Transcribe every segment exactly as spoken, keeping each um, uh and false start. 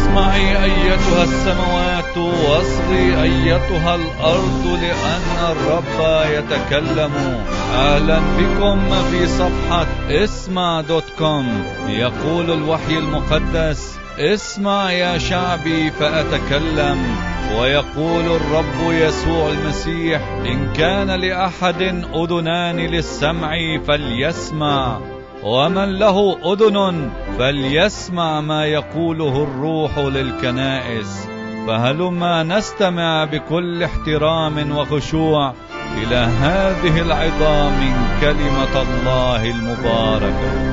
اسمعي أيتها السماوات واصغي أيتها الأرض لأن الرب يتكلم. أهلا بكم في صفحة اسمع دوت كوم. يقول الوحي المقدس: اسمع يا شعبي فأتكلم. ويقول الرب يسوع المسيح: إن كان لأحد أذنان للسمع فليسمع، ومن له أذن فليسمع ما يقوله الروح للكنائس. فهلما نستمع بكل احترام وخشوع إلى هذه العظة من كلمة الله المباركة.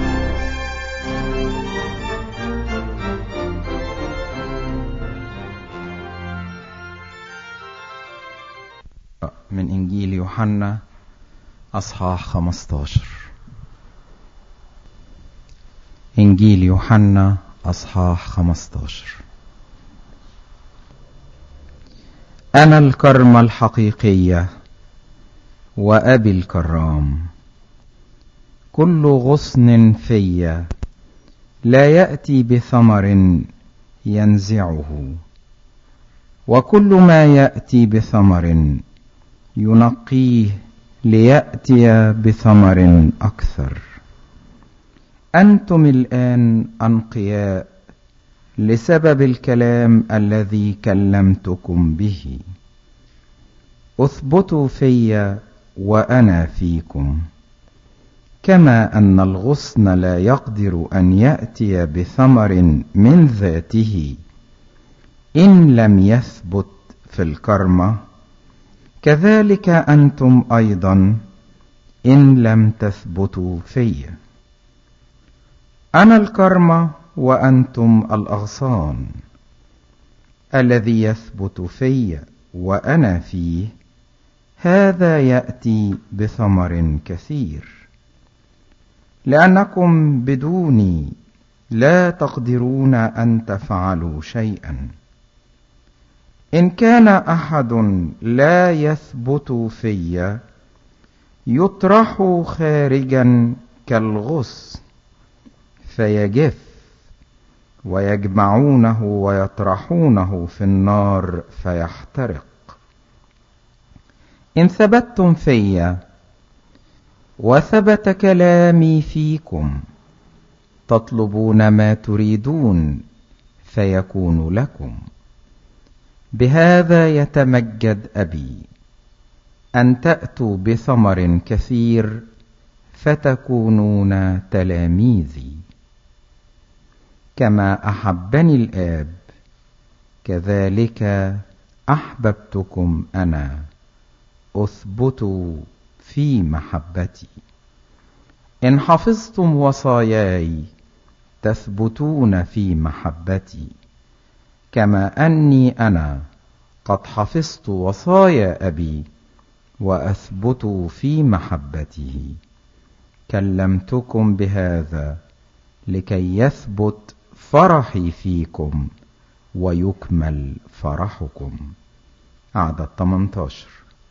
من إنجيل يوحنا أصحاح خمسة عشر. إنجيل يوحنا أصحاح خمسة عشر. أنا الكرمة الحقيقية وأبي الكرام. كل غصن في لا يأتي بثمر ينزعه، وكل ما يأتي بثمر ينقيه ليأتي بثمر أكثر. أنتم الآن أنقياء لسبب الكلام الذي كلمتكم به. اثبتوا في وأنا فيكم. كما أن الغصن لا يقدر أن يأتي بثمر من ذاته إن لم يثبت في الكرمة، كذلك أنتم أيضا إن لم تثبتوا في. أنا الكرمة وأنتم الأغصان. الذي يثبت في وأنا فيه هذا يأتي بثمر كثير، لأنكم بدوني لا تقدرون أن تفعلوا شيئا. إن كان أحد لا يثبت في يطرح خارجا كالغصن فيجف، ويجمعونه ويطرحونه في النار فيحترق. إن ثبتتم في وثبت كلامي فيكم تطلبون ما تريدون فيكون لكم. بهذا يتمجد أبي، أن تأتوا بثمر كثير فتكونون تلاميذي. كما أحبني الآب كذلك أحببتكم أنا. أثبتوا في محبتي. إن حفظتم وصاياي تثبتون في محبتي، كما أني أنا قد حفظت وصايا أبي وأثبت في محبته. كلمتكم بهذا لكي يثبت فرحي فيكم ويكمل فرحكم. عدد ثمانية عشر.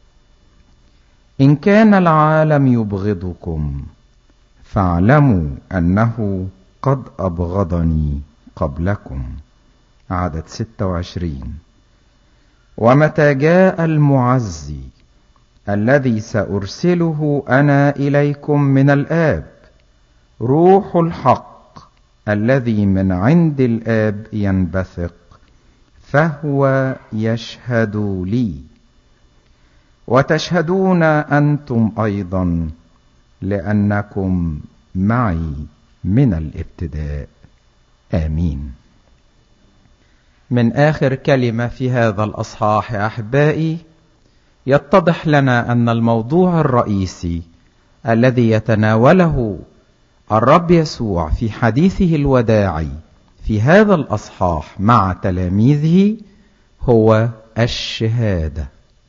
إن كان العالم يبغضكم فاعلموا أنه قد أبغضني قبلكم. عدد ستة وعشرين. ومتى جاء المعزي الذي سأرسله أنا إليكم من الآب، روح الحق الذي من عند الآب ينبثق، فهو يشهد لي. وتشهدون أنتم أيضا لأنكم معي من الابتداء. آمين. من آخر كلمة في هذا الأصحاح يا أحبائي يتضح لنا أن الموضوع الرئيسي الذي يتناوله الرب يسوع في حديثه الوداعي في هذا الأصحاح مع تلاميذه هو الشهادة.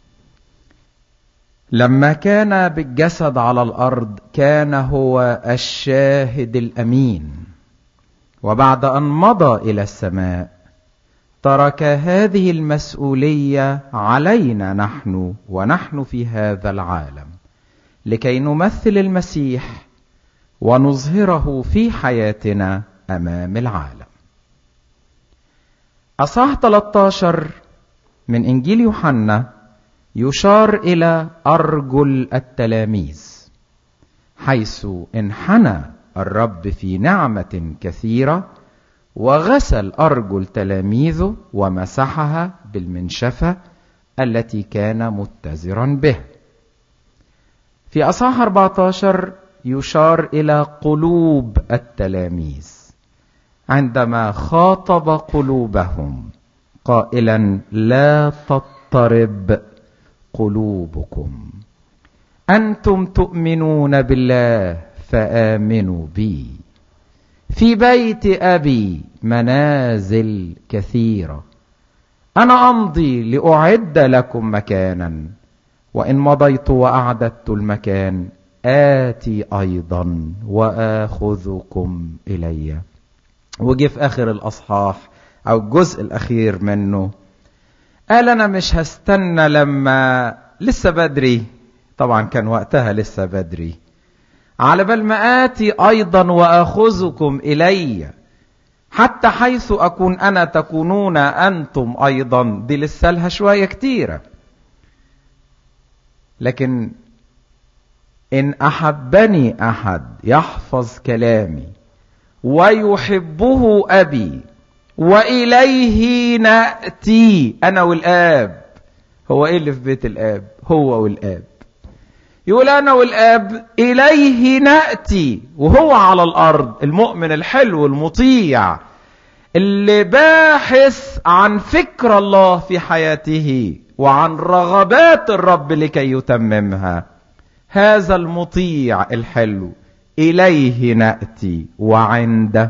لما كان بالجسد على الأرض كان هو الشاهد الأمين، وبعد أن مضى إلى السماء ترك هذه المسؤولية علينا نحن ونحن في هذا العالم، لكي نمثل المسيح ونظهره في حياتنا أمام العالم. أصحاح ثلاثة عشر من إنجيل يوحنا يشار إلى أرجل التلاميذ، حيث انحنى الرب في نعمة كثيرة وغسل أرجل تلاميذه ومسحها بالمنشفة التي كان متزرا به. في أصحاح أربعة عشر يشار إلى قلوب التلاميذ عندما خاطب قلوبهم قائلا: لا تضطرب قلوبكم، أنتم تؤمنون بالله فآمنوا بي، في بيت أبي منازل كثيرة، أنا أمضي لأعد لكم مكانا، وإن مضيت وأعددت المكان آتي أيضا وآخذكم إلي. وجي في آخر الأصحاح أو الجزء الأخير منه قال: أنا مش هستنى لما لسه بدري، طبعا كان وقتها لسه بدري، على بال ما آتي أيضا وآخذكم إلي، حتى حيث أكون أنا تكونون أنتم أيضا. دي لسه لها شوية كتيرة، لكن إن أحبني أحد يحفظ كلامي ويحبه أبي وإليه نأتي أنا والآب. هو إيه اللي في بيت الآب؟ هو والآب. يقول أنا والآب إليه نأتي، وهو على الأرض المؤمن الحلو المطيع اللي باحث عن فكر الله في حياته وعن رغبات الرب لكي يتممها. هذا المطيع الحلو إليه نأتي وعنده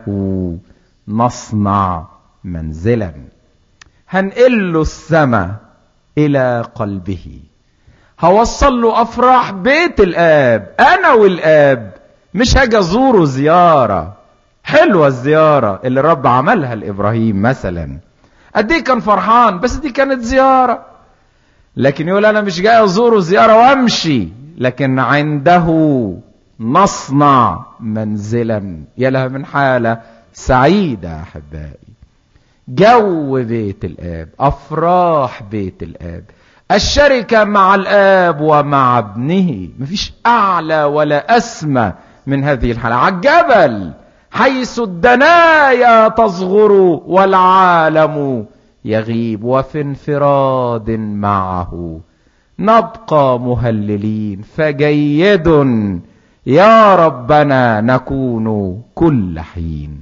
نصنع منزلا. هنقل له السماء إلى قلبه، هوصل له أفراح بيت الآب. أنا والآب مش هاجي أزوره زيارة حلوة، الزيارة اللي الرب عملها لإبراهيم مثلا، قديه كان فرحان، بس دي كانت زيارة. لكن يقول أنا مش جاي أزوره زيارة وأمشي، لكن عنده نصنع منزلا. يا لها من حالة سعيدة أحبائي. جو بيت الآب، أفراح بيت الآب، الشركة مع الآب ومع ابنه. مفيش أعلى ولا أسمى من هذه الحالة. على الجبل حيث الدنايا تصغر والعالم يغيب، وفي انفراد معه نبقى مهللين، فجيد يا ربنا نكون كل حين.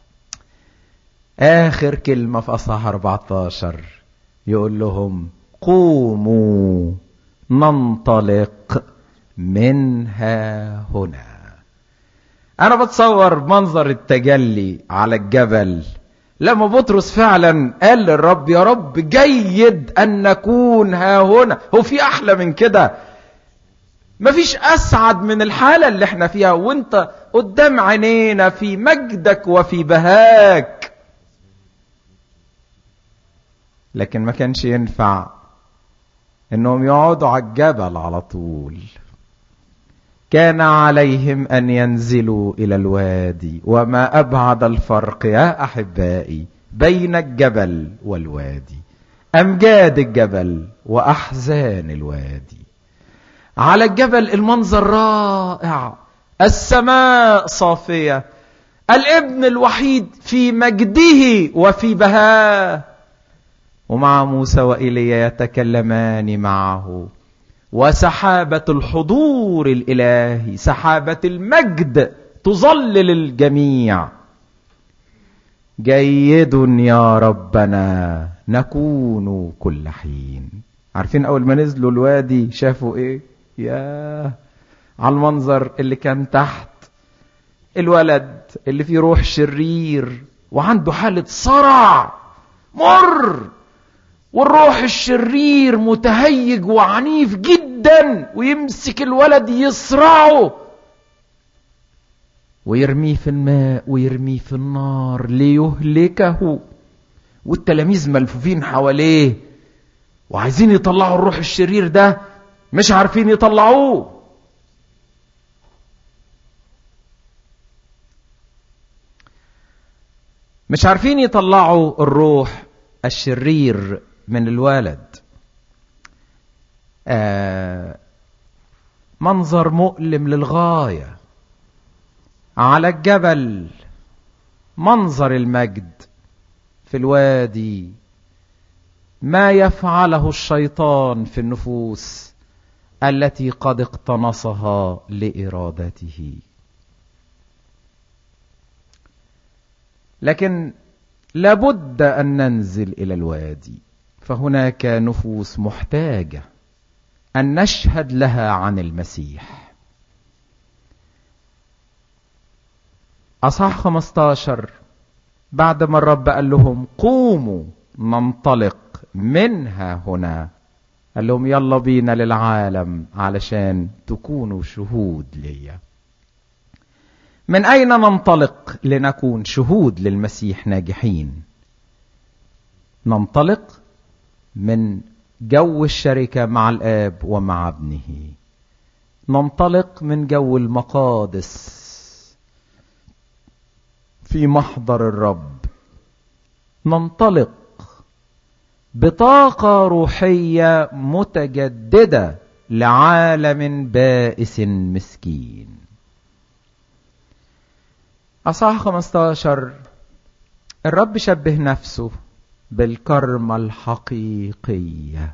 آخر كلمة في أصحاح أربعة عشر يقول لهم: قوموا ننطلق منها هنا. أنا بتصور منظر التجلي على الجبل لما بطرس فعلا قال للرب: يا رب جيد أن نكون ها هنا. هو في أحلى من كده؟ مفيش أسعد من الحالة اللي احنا فيها، وانت قدام عينينا في مجدك وفي بهاك. لكن ما كانش ينفع انهم يقعدوا على الجبل على طول، كان عليهم ان ينزلوا الى الوادي. وما ابعد الفرق يا احبائي بين الجبل والوادي، امجاد الجبل واحزان الوادي. على الجبل المنظر رائع، السماء صافية، الابن الوحيد في مجده وفي بهاه، ومع موسى وإيليا يتكلمان معه، وسحابة الحضور الإلهي، سحابة المجد تظلل الجميع. جيد يا ربنا نكون كل حين. عارفين أول ما نزلوا الوادي شافوا إيه؟ يا على المنظر اللي كان تحت، الولد اللي فيه روح شرير وعنده حالة صرع مر، والروح الشرير متهيج وعنيف جدا، ويمسك الولد يصرعه ويرميه في الماء ويرميه في النار ليهلكه. والتلاميذ ملفوفين حواليه وعايزين يطلعوا الروح الشرير ده، مش عارفين يطلعوه. مش عارفين يطلعوا الروح الشرير من الولد. آه منظر مؤلم للغاية على الجبل، منظر المجد في الوادي، ما يفعله الشيطان في النفوس التي قد اقتنصها لإرادته. لكن لابد أن ننزل إلى الوادي، فهناك نفوس محتاجة أن نشهد لها عن المسيح. أصحاح خمسة عشر بعد ما الرب قال لهم قوموا ننطلق منها هنا، قال لهم يلا بينا للعالم علشان تكونوا شهود ليا. من أين ننطلق لنكون شهود للمسيح ناجحين؟ ننطلق من جو الشركة مع الآب ومع ابنه، ننطلق من جو المقادس في محضر الرب، ننطلق بطاقة روحية متجددة لعالم بائس مسكين. أصحاح خمسة عشر الرب شبه نفسه بالكرمة الحقيقية.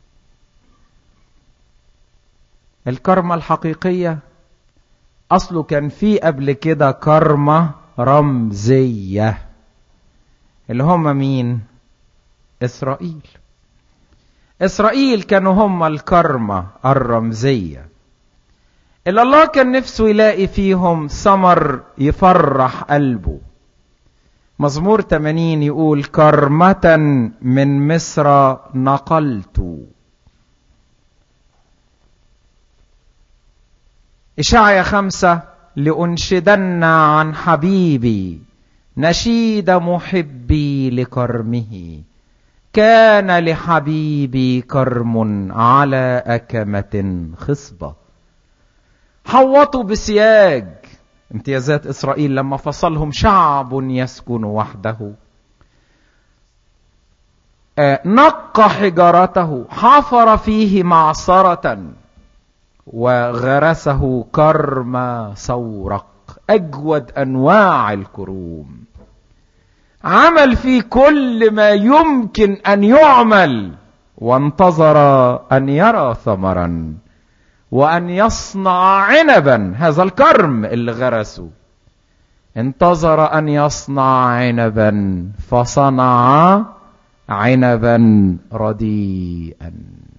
الكرمة الحقيقية أصله كان في قبل كده كرمة رمزية، اللي هم مين؟ إسرائيل. إسرائيل كانوا هم الكرمة الرمزية اللي الله كان نفسه يلاقي فيهم ثمر يفرح قلبه. مزمور ثمانين يقول كرمة من مصر نقلت. إشعيا خمسة لأنشدن عن حبيبي نشيد محبي لكرمه، كان لحبيبي كرم على أكمة خصبة. حوطوا بسياج امتيازات إسرائيل لما فصلهم شعب يسكن وحده. نقى حجارته، حفر فيه معصرة وغرسه كرم سورق، أجود أنواع الكروم. عمل فيه كل ما يمكن أن يعمل، وانتظر أن يرى ثمرا وأن يصنع عنبا. هذا الكرم اللي غرسه انتظر أن يصنع عنبا، فصنع عنبا رديئا.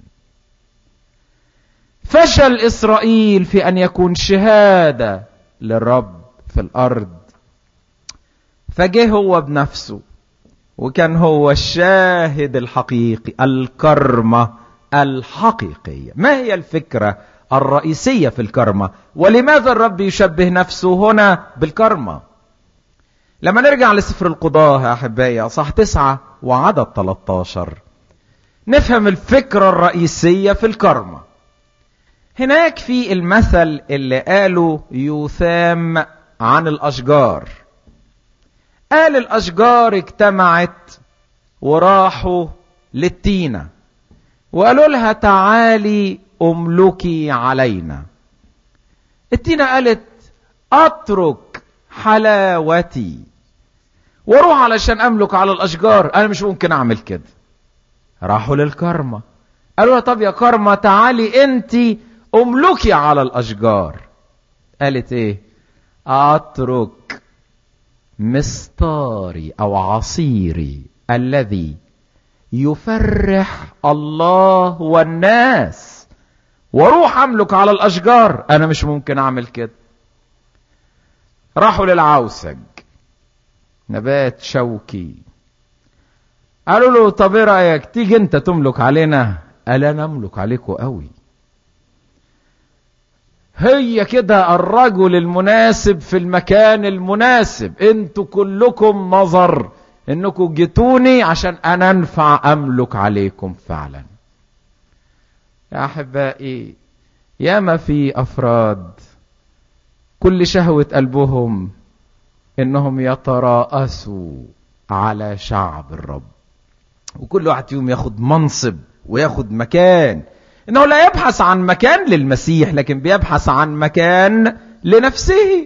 فشل إسرائيل في أن يكون شهادة للرب في الأرض، فجه هو بنفسه وكان هو الشاهد الحقيقي، الكرمة الحقيقية. ما هي الفكرة الرئيسية في الكرمة؟ ولماذا الرب يشبه نفسه هنا بالكرمة؟ لما نرجع لسفر القضاء يا أحبائي أصحاح تسعة وعدد ثلاثة عشر نفهم الفكرة الرئيسية في الكرمة. هناك في المثل اللي قاله يوثام عن الأشجار، قال الأشجار اجتمعت وراحوا للتينة وقالوا لها تعالي أملكي علينا. التينة قالت أترك حلاوتي واروح علشان أملك على الأشجار، أنا مش ممكن أعمل كده. راحوا للكرمة قالوا لها طب يا كرمة تعالي أنت أملكي على الأشجار. قالت إيه؟ أترك مستاري أو عصيري الذي يفرح الله والناس واروح أملك على الأشجار، أنا مش ممكن أعمل كده. راحوا للعوسج نبات شوكي، قالوا له طب ايه رأيك تيجي انت تملك علينا؟ قال انا املك عليكم قوي. هي كده الرجل المناسب في المكان المناسب، انتوا كلكم نظر انكم جيتوني عشان انا انفع املك عليكم فعلا. يا احبائي ياما في افراد كل شهوة قلبهم انهم يتراءسوا على شعب الرب، وكل واحد فيهم ياخد منصب وياخد مكان. انه لا يبحث عن مكان للمسيح، لكن بيبحث عن مكان لنفسه.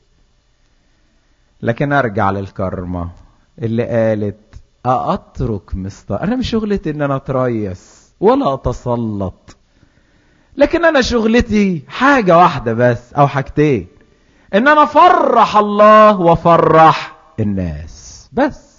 لكن ارجع للكرمة اللي قالت أترك مستر، انا مش شغلتي ان انا اتريس ولا اتسلط، لكن انا شغلتي حاجة واحدة بس او حاجتين، ان انا افرح الله وافرح الناس بس.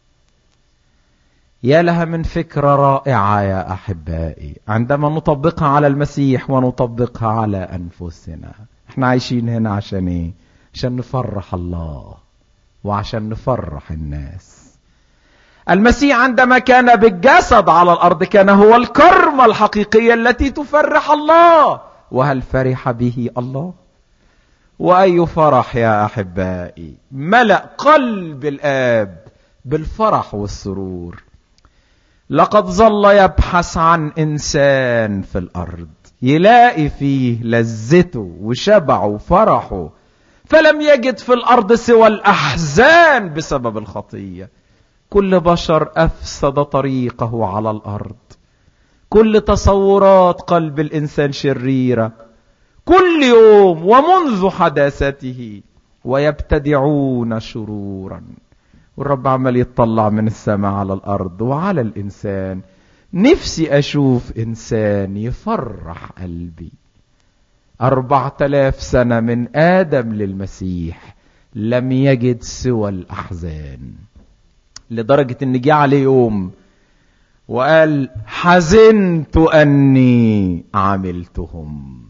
يا لها من فكرة رائعة يا أحبائي عندما نطبقها على المسيح ونطبقها على أنفسنا. احنا عايشين هنا عشان ايه؟ عشان نفرح الله وعشان نفرح الناس. المسيح عندما كان بالجسد على الأرض كان هو الكرمة الحقيقية التي تفرح الله. وهل فرح به الله؟ وأي فرح يا أحبائي ملأ قلب الآب بالفرح والسرور. لقد ظل يبحث عن إنسان في الأرض يلاقي فيه لذته وشبعه وفرحه، فلم يجد في الأرض سوى الأحزان بسبب الخطية. كل بشر أفسد طريقه على الأرض، كل تصورات قلب الإنسان شريرة كل يوم ومنذ حداثته، ويبتدعون شرورا. والرب عمال يتطلع من السماء على الأرض وعلى الإنسان. نفسي أشوف إنسان يفرح قلبي. أربعة آلاف سنة من آدم للمسيح لم يجد سوى الأحزان، لدرجة إن جه عليه يوم وقال حزنت أني عملتهم.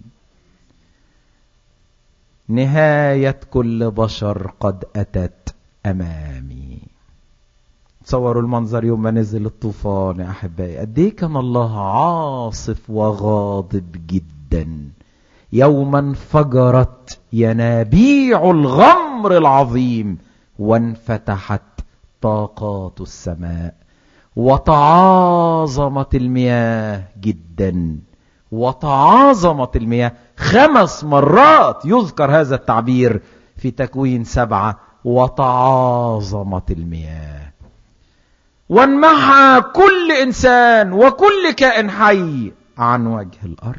نهاية كل بشر قد أتت أمامي. تصوروا المنظر يوم ما نزل الطوفان يا أحبائي، قد ايه كان الله عاصف وغاضب جدا. يوما انفجرت ينابيع الغمر العظيم وانفتحت طاقات السماء وتعاظمت المياه جدا. وتعاظمت المياه خمس مرات يذكر هذا التعبير في تكوين سبعة. وتعاظمت المياه وانمحى كل إنسان وكل كائن حي عن وجه الأرض.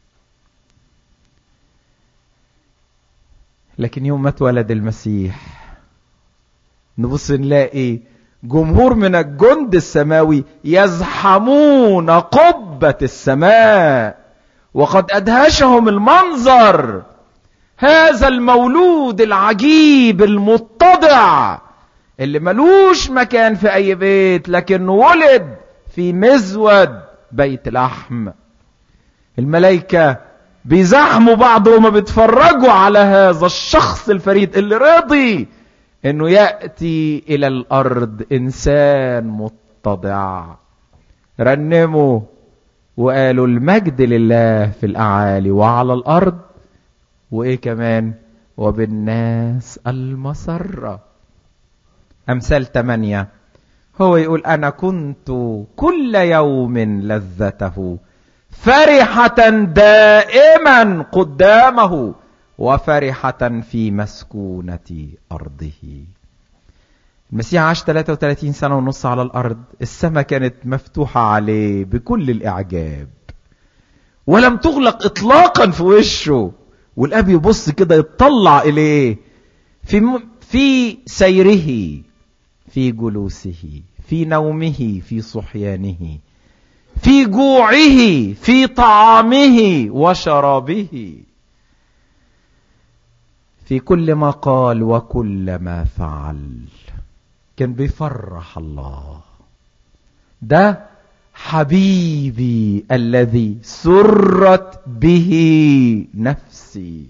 لكن يوم ما اتولد المسيح نبص نلاقي جمهور من الجند السماوي يزحمون قبة السماء، وقد أدهشهم المنظر. هذا المولود العجيب المتضع اللي ملوش مكان في أي بيت، لكن ولد في مزود بيت لحم. الملائكة بيزحموا بعض وما بيتفرجوا على هذا الشخص الفريد اللي رضي انه يأتي الى الارض انسان متضع. رنموا وقالوا المجد لله في الاعالي وعلى الارض وايه كمان وبالناس المسرة. امثال ثمانية هو يقول انا كنت كل يوم لذته فرحة دائما قدامه وفرحة في مسكونة أرضه. المسيح عاش ثلاثة وثلاثين سنة ونص على الأرض. السماء كانت مفتوحة عليه بكل الإعجاب ولم تغلق إطلاقا في وشه، والأب يبص كده يتطلع إليه في, م... في سيره، في جلوسه، في نومه، في صحيانه، في جوعه، في طعامه وشرابه، في كل ما قال وكل ما فعل كان بيفرح الله. ده حبيبي الذي سرت به نفسي.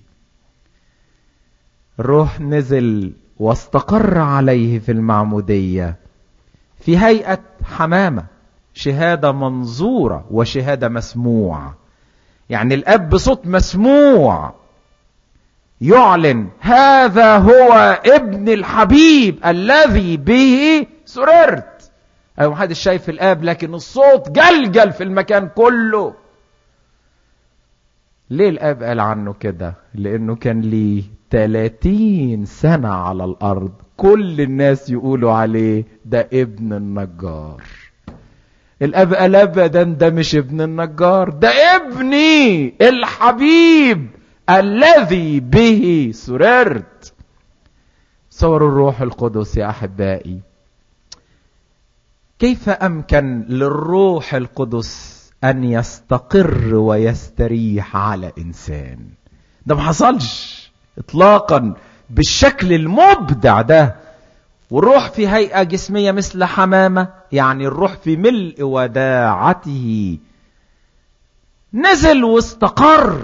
الروح نزل واستقر عليه في المعمودية في هيئة حمامة، شهادة منظورة وشهادة مسموع. يعني الأب بصوت مسموع يعلن هذا هو ابن الحبيب الذي به سررت. أيوة محدش شايف الآب لكن الصوت جلجل في المكان كله. ليه الآب قال عنه كده؟ لأنه كان ليه ثلاثين سنة على الأرض كل الناس يقولوا عليه ده ابن النجار. الاب قال ابدا ده مش ابن النجار، ده ابني الحبيب الذي به سررت. صور الروح القدس يا احبائي، كيف امكن للروح القدس ان يستقر ويستريح على انسان؟ ده ما حصلش اطلاقا بالشكل المبدع ده. والروح في هيئة جسمية مثل حمامة، يعني الروح في ملء وداعته نزل واستقر،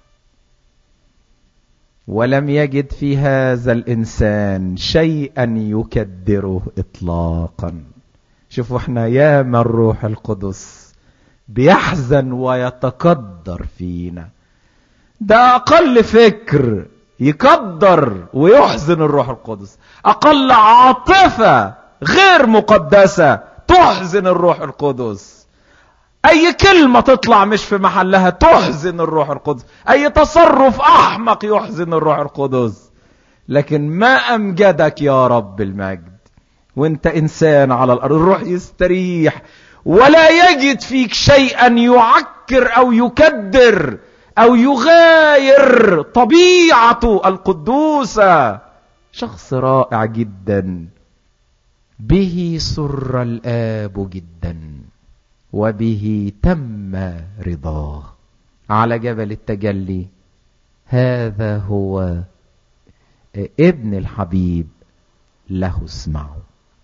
ولم يجد في هذا الإنسان شيئا يكدره إطلاقا. شوفوا احنا ياما الروح القدس بيحزن ويتقدر فينا، ده أقل فكر يقدر ويحزن الروح القدس، أقل عاطفة غير مقدسة تحزن الروح القدس، أي كلمة تطلع مش في محلها تحزن الروح القدس، أي تصرف أحمق يحزن الروح القدس. لكن ما أمجدك يا رب المجد وانت إنسان على الأرض، الروح يستريح ولا يجد فيك شيئا يعكر أو يكدر أو يغاير طبيعته القدوسة. شخص رائع جدا، به سر الآب جدا وبه تم رضاه. على جبل التجلي هذا هو ابن الحبيب له اسمعوا.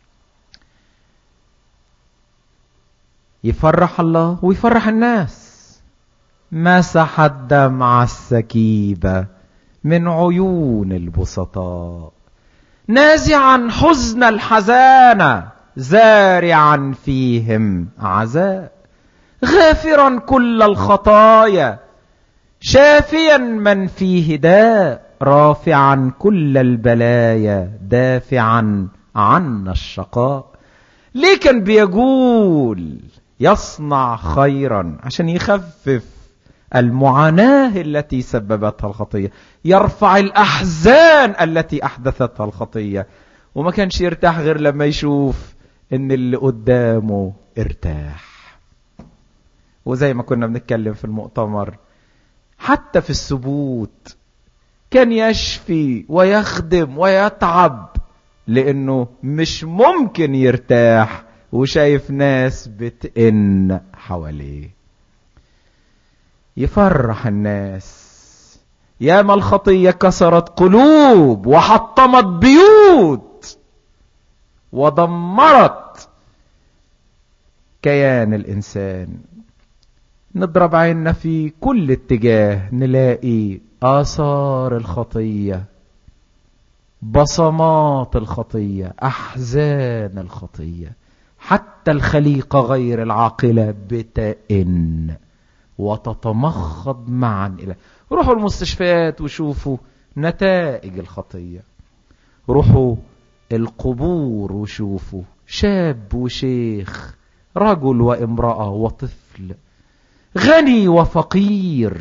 يفرح الله ويفرح الناس. مسح الدمع السكيبة من عيون البسطاء، نازعا حزن الحزانة زارعا فيهم عزاء، غافرا كل الخطايا شافيا من فيه داء، رافعا كل البلايا دافعا عنا الشقاء. ليه كان بيقول يصنع خيرا؟ عشان يخفف المعاناة التي سببتها الخطية، يرفع الأحزان التي أحدثتها الخطية. وما كانش يرتاح غير لما يشوف ان اللي قدامه ارتاح. وزي ما كنا بنتكلم في المؤتمر، حتى في الثبوت كان يشفي ويخدم ويتعب، لانه مش ممكن يرتاح وشايف ناس بتئن حواليه. يفرح الناس. ياما الخطية كسرت قلوب وحطمت بيوت ودمرت كيان الإنسان. نضرب عيننا في كل اتجاه نلاقي آثار الخطية، بصمات الخطية، أحزان الخطية. حتى الخليقة غير العاقلة بتئن وتتمخض معا إلى. روحوا المستشفيات وشوفوا نتائج الخطية، روحوا القبور وشوفوا شاب وشيخ، رجل وامرأة وطفل، غني وفقير،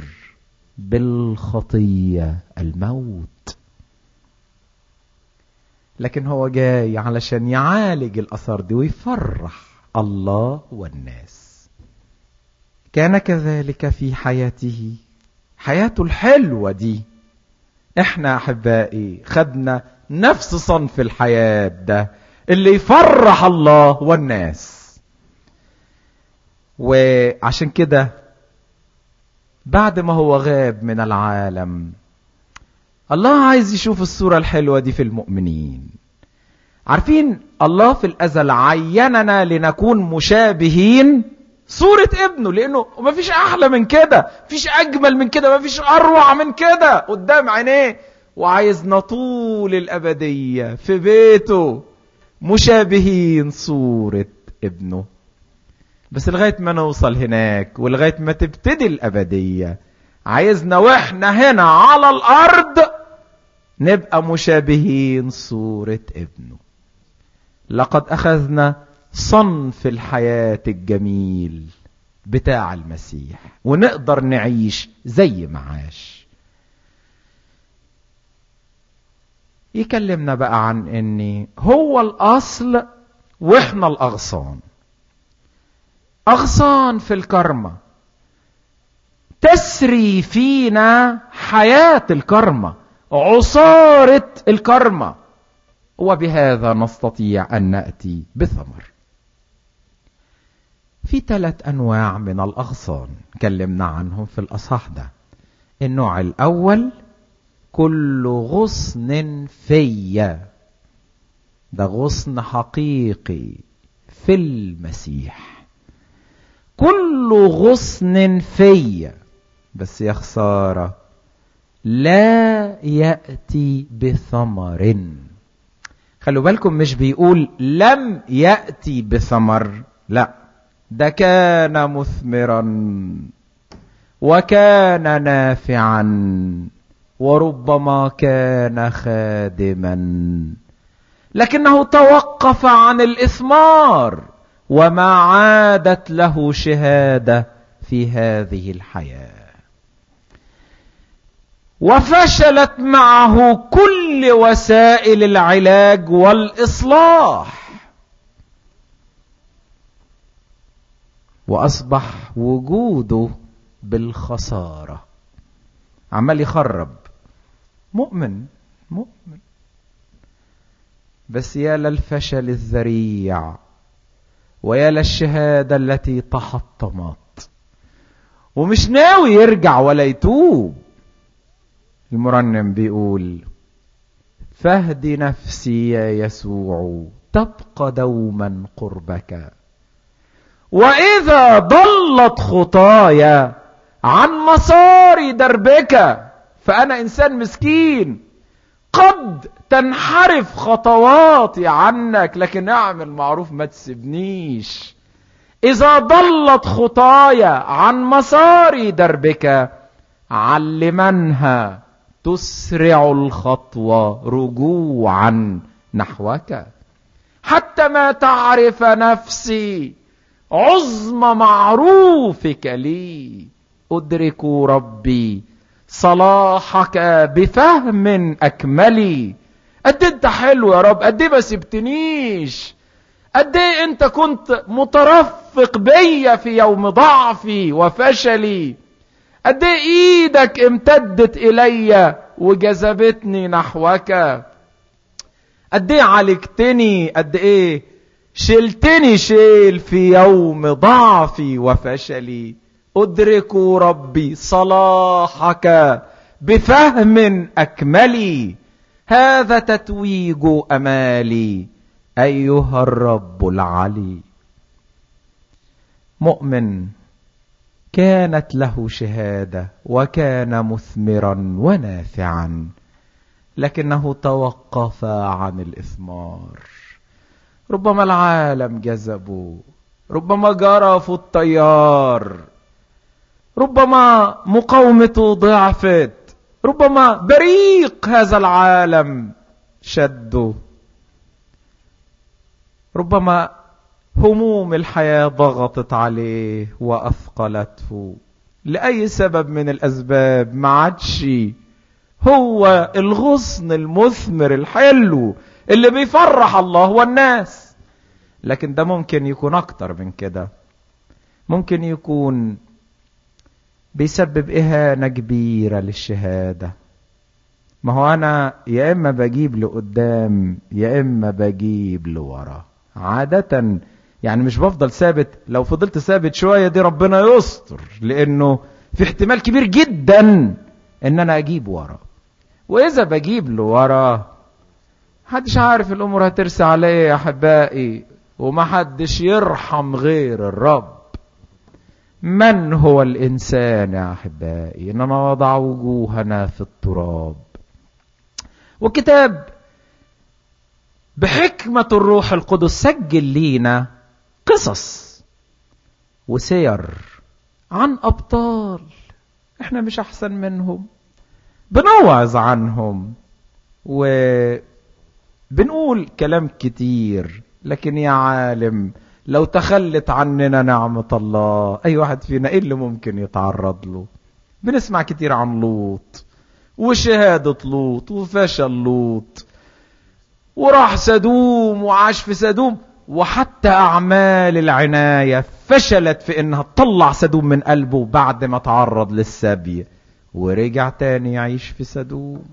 بالخطية الموت. لكن هو جاي علشان يعالج الأثار دي ويفرح الله والناس. كان كذلك في حياته، حياته الحلوة دي. احنا احبائي خدنا نفس صنف الحياة ده اللي يفرح الله والناس. وعشان كده بعد ما هو غاب من العالم، الله عايز يشوف الصورة الحلوة دي في المؤمنين. عارفين الله في الأزل عيننا لنكون مشابهين صورة ابنه، لأنه ما فيش أحلى من كده، فيش أجمل من كده، ما فيش أروع من كده قدام عينيه. وعايزنا طول الأبدية في بيته مشابهين صورة ابنه. بس لغاية ما نوصل هناك ولغاية ما تبتدي الأبدية، عايزنا وإحنا هنا على الأرض نبقى مشابهين صورة ابنه. لقد أخذنا صنف الحياة الجميل بتاع المسيح ونقدر نعيش زي ما عاش. يكلمنا بقى عن ان هو الاصل واحنا الاغصان. أغصان في الكرمة، تسري فينا حياة الكرمة، عصارة الكرمة، وبهذا نستطيع أن نأتي بثمر. في ثلاث أنواع من الأغصان كلمنا عنهم في الأصحاح ده. النوع الأول كل غصن في، ده غصن حقيقي في المسيح. كل غصن في، بس يا خسارة لا يأتي بثمر. خلوا بالكم، مش بيقول لم يأتي بثمر، لا، ده كان مثمرا وكان نافعا وربما كان خادما، لكنه توقف عن الإثمار وما عادت له شهادة في هذه الحياة، وفشلت معه كل وسائل العلاج والإصلاح، وأصبح وجوده بالخسارة، عمال يخرب. مؤمن مؤمن بس يا للفشل الذريع، ويا للشهادة التي تحطمت، ومش ناوي يرجع ولا يتوب. المرنم بيقول: فاهد نفسي يا يسوع تبقى دوما قربك، وإذا ضلت خطايا عن مسار دربك، فأنا إنسان مسكين قد تنحرف خطواتي عنك، لكن اعمل معروف ما تسيبنيش. إذا ضلت خطايا عن مسار دربك علمنها تسرع الخطوة رجوعا نحوك، حتى ما تعرف نفسي عظم معروفك لي، أدرك ربي صلاحك بفهم أكملي. قد انت حلو يا رب، قد ما سبتنيش، قد ايه انت كنت مترفق بيا في يوم ضعفي وفشلي، قد ايه ايدك امتدت الي وجذبتني نحوك، قد ايه عالجتني، قد ايه شلتني شيل في يوم ضعفي وفشلي. أدرك ربي صلاحك بفهم أكملي، هذا تتويج أمالي أيها الرب العلي. مؤمن كانت له شهادة وكان مثمرا ونافعا، لكنه توقف عن الإثمار. ربما العالم جذبه، ربما جرف التيار، ربما مقاومته ضعفت، ربما بريق هذا العالم شده، ربما هموم الحياة ضغطت عليه وأثقلته لأي سبب من الأسباب. ما عادش هو الغصن المثمر الحلو اللي بيفرح الله والناس. لكن ده ممكن يكون أكتر من كده، ممكن يكون بيسبب إهانة كبيرة للشهادة. ما هو أنا يا إما بجيب لقدام يا إما بجيب لورا عادة، يعني مش بفضل ثابت. لو فضلت ثابت شوية دي ربنا يستر، لأنه في احتمال كبير جدا إن أنا أجيب ورا، وإذا بجيب لورا محدش عارف الأمور هترسى عليه يا أحبائي، ومحدش يرحم غير الرب. من هو الإنسان يا أحبائي إننا نضع وجوهنا في التراب؟ وكتاب بحكمة الروح القدس سجل لينا قصص وسير عن أبطال احنا مش أحسن منهم، بنوعظ عنهم وبنقول كلام كتير، لكن يا عالم لو تخلت عننا نعمة الله أي واحد فينا إيه اللي ممكن يتعرض له؟ بنسمع كتير عن لوط وشهادة لوط وفشل لوط، وراح سدوم وعاش في سدوم، وحتى أعمال العناية فشلت في إنها تطلع سدوم من قلبه بعد ما تعرض للسبي، ورجع تاني يعيش في سدوم.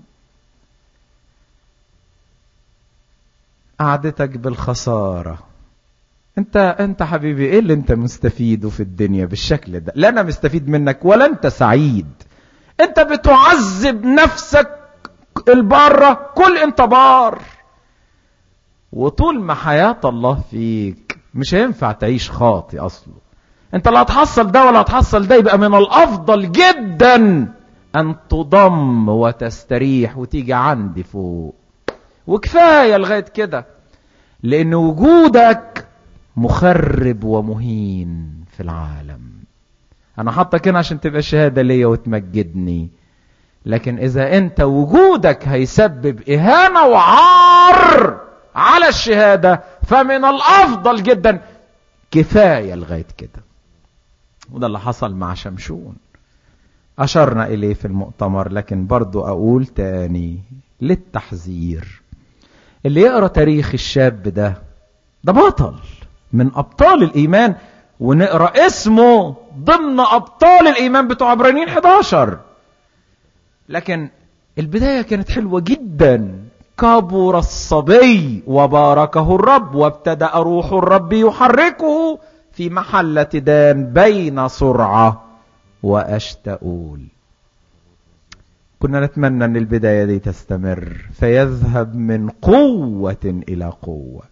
قعدتك بالخسارة. انت انت حبيبي ايه اللي انت مستفيده في الدنيا بالشكل ده؟ لا انا مستفيد منك ولا انت سعيد. انت بتعذب نفسك البارة، كل انت بار. وطول ما حياة الله فيك مش هينفع تعيش خاطي اصله. انت لا هتحصل ده ولا هتحصل ده، يبقى من الافضل جدا ان تضم وتستريح وتيجي عندي فوق. وكفاية لغاية كده، لان وجودك مخرب ومهين في العالم. انا حاطك هنا عشان تبقى شهادة ليا وتمجدني، لكن اذا انت وجودك هيسبب اهانة وعار على الشهادة فمن الافضل جدا كفاية لغاية كده. وده اللي حصل مع شمشون، اشرنا اليه في المؤتمر، لكن برضو اقول تاني للتحذير. اللي يقرأ تاريخ الشاب ده، ده بطل من ابطال الايمان، ونقرأ اسمه ضمن ابطال الايمان بتوع عبرانيين احد عشر. لكن البداية كانت حلوة جدا. كبر الصبي وباركه الرب، وابتدأ روح الرب يحركه في محلة دان بين سرعة وأشتؤول. كنا نتمنى ان البداية دي تستمر، فيذهب من قوة الى قوة.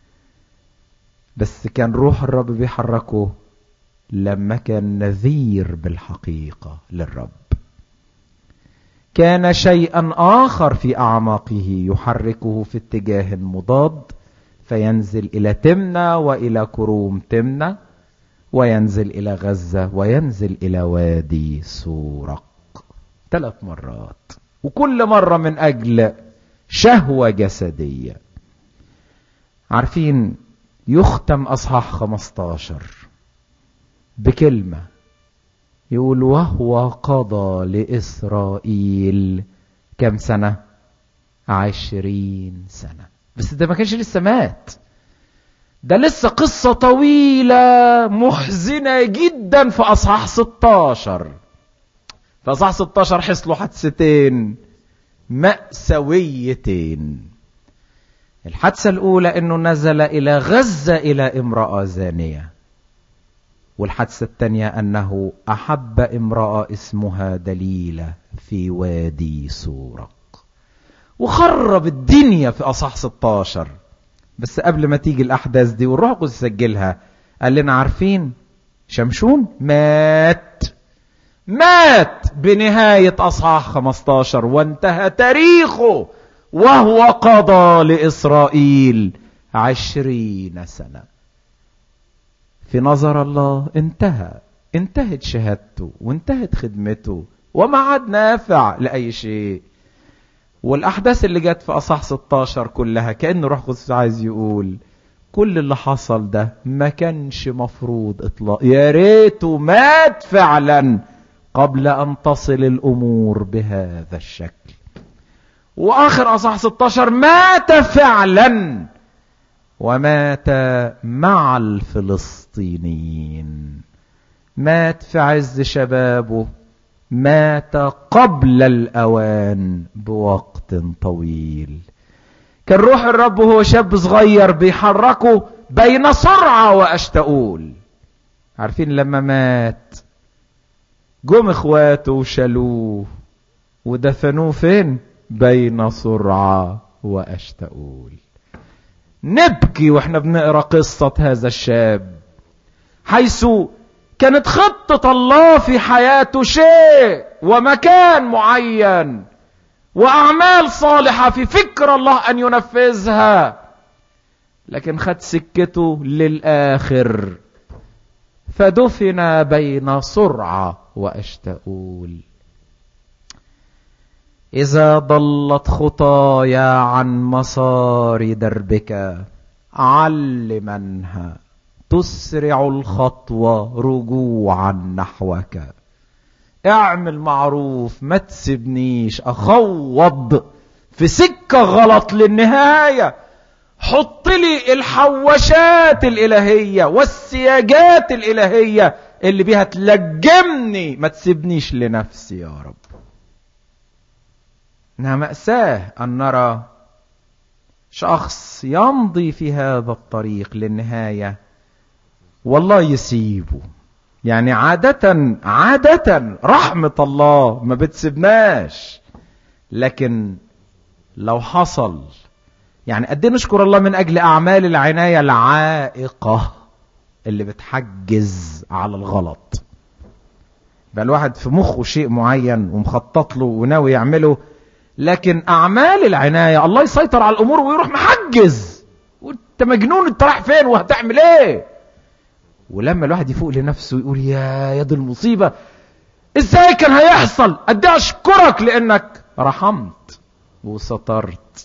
بس كان روح الرب بيحركه لما كان نذير بالحقيقة للرب. كان شيئا آخر في أعماقه يحركه في اتجاه مضاد، فينزل إلى تمنى وإلى كروم تمنى، وينزل إلى غزة، وينزل إلى وادي سورق. ثلاث مرات، وكل مرة من أجل شهوة جسدية. عارفين يختم أصحاح خمستاشر بكلمة يقول: وهو قضى لإسرائيل كم سنة؟ عشرين سنة. بس ده ما كانش لسه مات، ده لسه قصة طويلة محزنة جدا في أصحاح ستاشر. في أصحاح ستاشر حصلوا حادثتين مأساويتين. الحادثة الأولى أنه نزل إلى غزة إلى امرأة زانية، والحادثة الثانية أنه أحب امرأة اسمها دليلة في وادي سورق، وخرب الدنيا في أصحاح ستاشر. بس قبل ما تيجي الأحداث دي والروح القدس يسجلها، قال لنا: عارفين شمشون مات مات بنهاية أصحاح خمستاشر، وانتهى تاريخه وهو قضى لإسرائيل عشرين سنة. في نظر الله انتهى انتهت شهادته وانتهت خدمته وما عاد نافع لأي شيء. والأحداث اللي جت في أصحاح ستاشر كلها كأنه روح القدس عايز يقول: كل اللي حصل ده ما كانش مفروض إطلاق، يا ريته مات فعلا قبل أن تصل الأمور بهذا الشكل. وآخر أصحاح ستاشر مات فعلا، ومات مع الفلسطينيين. مات في عز شبابه، مات قبل الأوان بوقت طويل. كان روح الرب وهو شاب صغير بيحركه بين سرعة وأشتؤول. عارفين لما مات جم اخواته وشالوه ودفنوه فين؟ بين سرعة وأشتؤول. نبكي واحنا بنقرأ قصة هذا الشاب، حيث كانت خطة الله في حياته شيء ومكان معين وأعمال صالحة في فكر الله أن ينفذها، لكن خد سكته للآخر فدفن بين سرعة وأشتؤول. إذا ضلت خطايا عن مسار دربك علمنها، تسرع الخطوة رجوعا نحوك. اعمل معروف، ما تسيبنيش اخوض في سكة غلط للنهاية. حط لي الحوشات الإلهية والسياجات الإلهية اللي بيها تلجمني، ما تسيبنيش لنفسي يا رب. إنها مأساة أن نرى شخص يمضي في هذا الطريق للنهاية والله يسيبه. يعني عادة عادة رحمة الله ما بتسيبناش، لكن لو حصل يعني قد ايه نشكر الله من اجل اعمال العناية العائقة اللي بتحجز على الغلط. بقى الواحد في مخه شيء معين ومخطط له وناوي يعمله، لكن اعمال العناية الله يسيطر على الامور ويروح محجز، وانت مجنون، انت رايح فين وهتعمل ايه؟ ولما الواحد يفوق لنفسه يقول يا يد المصيبة ازاي كان هيحصل، قد ايه اشكرك لانك رحمت وسترت.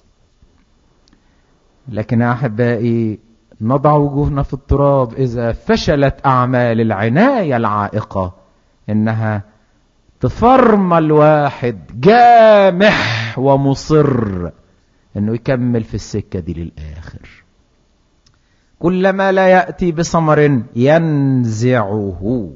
لكن يا احبائي نضع وجوهنا في التراب اذا فشلت اعمال العناية العائقة، انها تفرمل واحد جامح ومصر انه يكمل في السكة دي للاخر. كلما لا يأتي بثمر ينزعه.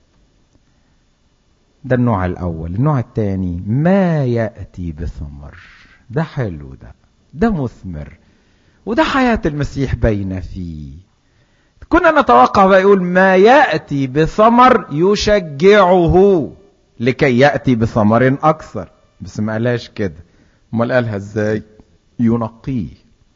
ده النوع الاول. النوع الثاني ما يأتي بثمر. ده حلو، ده ده مثمر، وده حياة المسيح باينة فيه. كنا نتوقع بقى يقول ما يأتي بثمر يشجعه لكي يأتي بثمر أكثر، بس ما قالهاش كده. امال قالها ازاي؟ ينقيه.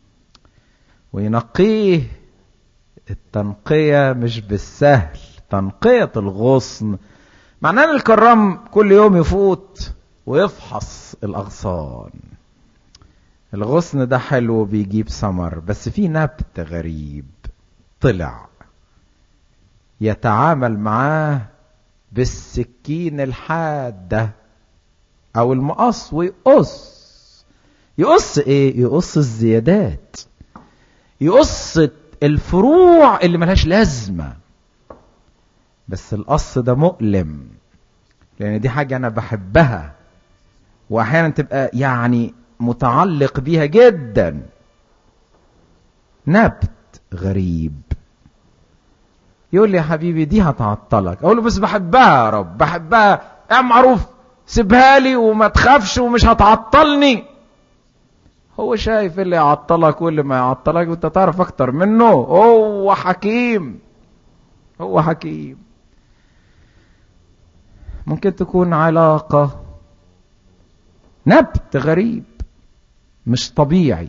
وينقيه التنقية مش بالسهل، تنقية الغصن معناه ان الكرام كل يوم يفوت ويفحص الأغصان. الغصن ده حلو بيجيب ثمر، بس في نبت غريب طلع، يتعامل معاه بالسكين الحادة او المقص ويقص. يقص ايه؟ يقص الزيادات، يقص الفروع اللي ملهاش لازمة. بس القص ده مؤلم، لان دي حاجة انا بحبها واحيانا تبقى يعني متعلق بيها جدا. نبت غريب يقول لي يا حبيبي دي هتعطلك، اقول له بس بحبها يا رب، بحبها، يا معروف سيبها لي وما تخافش ومش هتعطلني. هو شايف اللي يعطلك واللي ما يعطلك وانت تعرف اكتر منه. هو حكيم، هو حكيم. ممكن تكون علاقة نبت غريب مش طبيعي،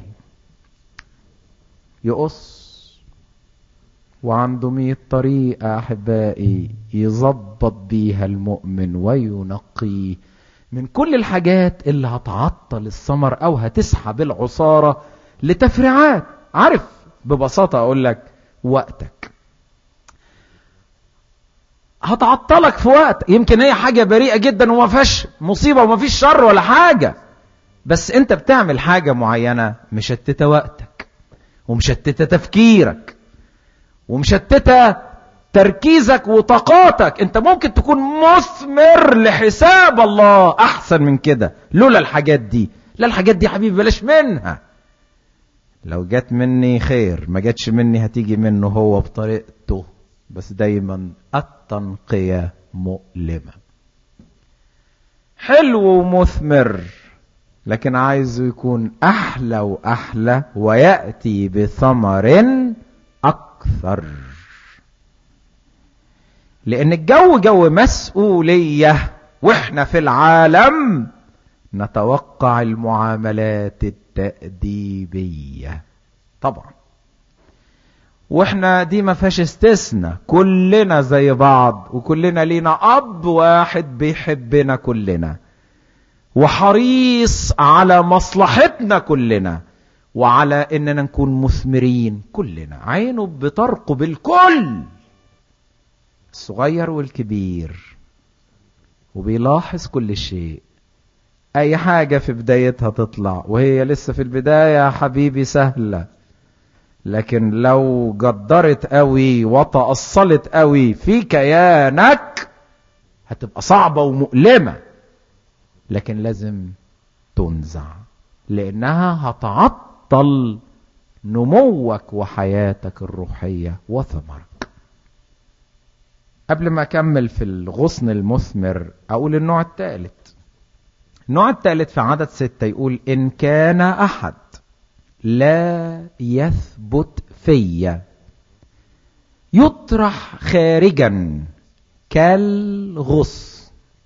يقص، وعنده مية طريقة أحبائي يظبط بيها المؤمن وينقيه من كل الحاجات اللي هتعطل الثمر أو هتسحب العصارة لتفريعات. عارف ببساطة أقول لك وقتك هتعطلك في وقت، يمكن هي حاجة بريئة جدا وما فيهاش مصيبة وما فيش شر ولا حاجة، بس انت بتعمل حاجة معينة مشتتة وقتك ومشتتة تفكيرك ومشتتة تركيزك وطاقاتك. انت ممكن تكون مثمر لحساب الله احسن من كده لولا الحاجات دي. لا الحاجات دي حبيبي بلاش منها، لو جت مني خير، ما جتش مني هتيجي منه هو بطريقته. بس دايما التنقية مؤلمة. حلو ومثمر، لكن عايزه يكون احلى واحلى ويأتي بثمر اكثر، لان الجو جو مسؤولية، واحنا في العالم نتوقع المعاملات التأديبية طبعا، واحنا دي ما فيهاش استثناء، كلنا زي بعض وكلنا لينا اب واحد بيحبنا كلنا وحريص على مصلحتنا كلنا وعلى اننا نكون مثمرين كلنا. عينه بترقب الكل، الصغير والكبير، وبيلاحظ كل شيء. اي حاجة في بدايتها تطلع وهي لسه في البداية يا حبيبي سهلة، لكن لو قدرت قوي وتأصلت قوي في كيانك هتبقى صعبة ومؤلمة، لكن لازم تنزع لانها هتعطل نموك وحياتك الروحية وثمرك. قبل ما أكمل في الغصن المثمر أقول النوع الثالث. النوع الثالث في عدد ستة يقول: إن كان أحد لا يثبت في يطرح خارجا كالغصن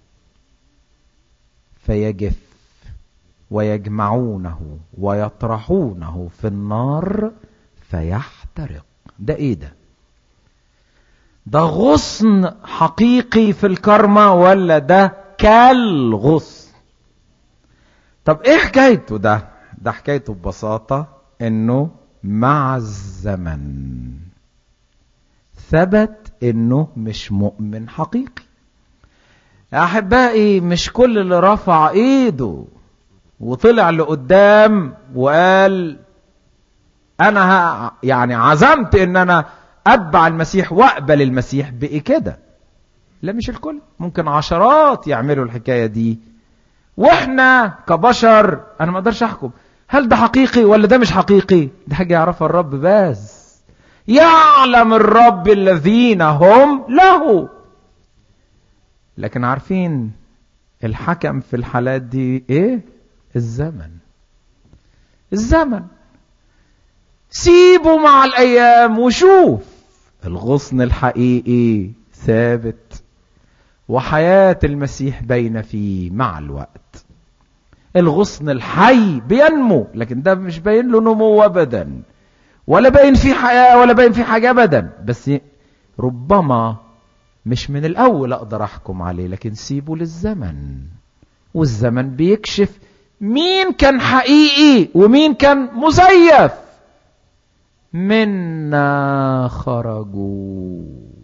فيجف ويجمعونه ويطرحونه في النار فيحترق. ده ايه ده؟ ده غصن حقيقي في الكرمة ولا ده كالغصن؟ طب ايه حكايته ده؟ ده حكايته ببساطة انه مع الزمن ثبت انه مش مؤمن حقيقي. يا احبائي، مش كل اللي رفع ايده وطلع لقدام وقال انا ها يعني عزمت ان انا اتبع المسيح واقبل المسيح بقي كده. لا، مش الكل. ممكن عشرات يعملوا الحكاية دي، واحنا كبشر انا ما اقدرش احكم هل ده حقيقي ولا ده مش حقيقي. ده حاجة يعرفها الرب بس. يعلم الرب الذين هم له. لكن عارفين الحكم في الحالات دي ايه؟ الزمن. الزمن. سيبه مع الايام وشوف. الغصن الحقيقي ثابت وحياة المسيح باينة فيه مع الوقت. الغصن الحي بينمو، لكن ده مش باين له نمو ابدا، ولا باين فيه حياة ولا باين فيه حاجة ابدا. بس ربما مش من الاول اقدر احكم عليه، لكن سيبه للزمن، والزمن بيكشف مين كان حقيقي ومين كان مزيف. منا خرجوا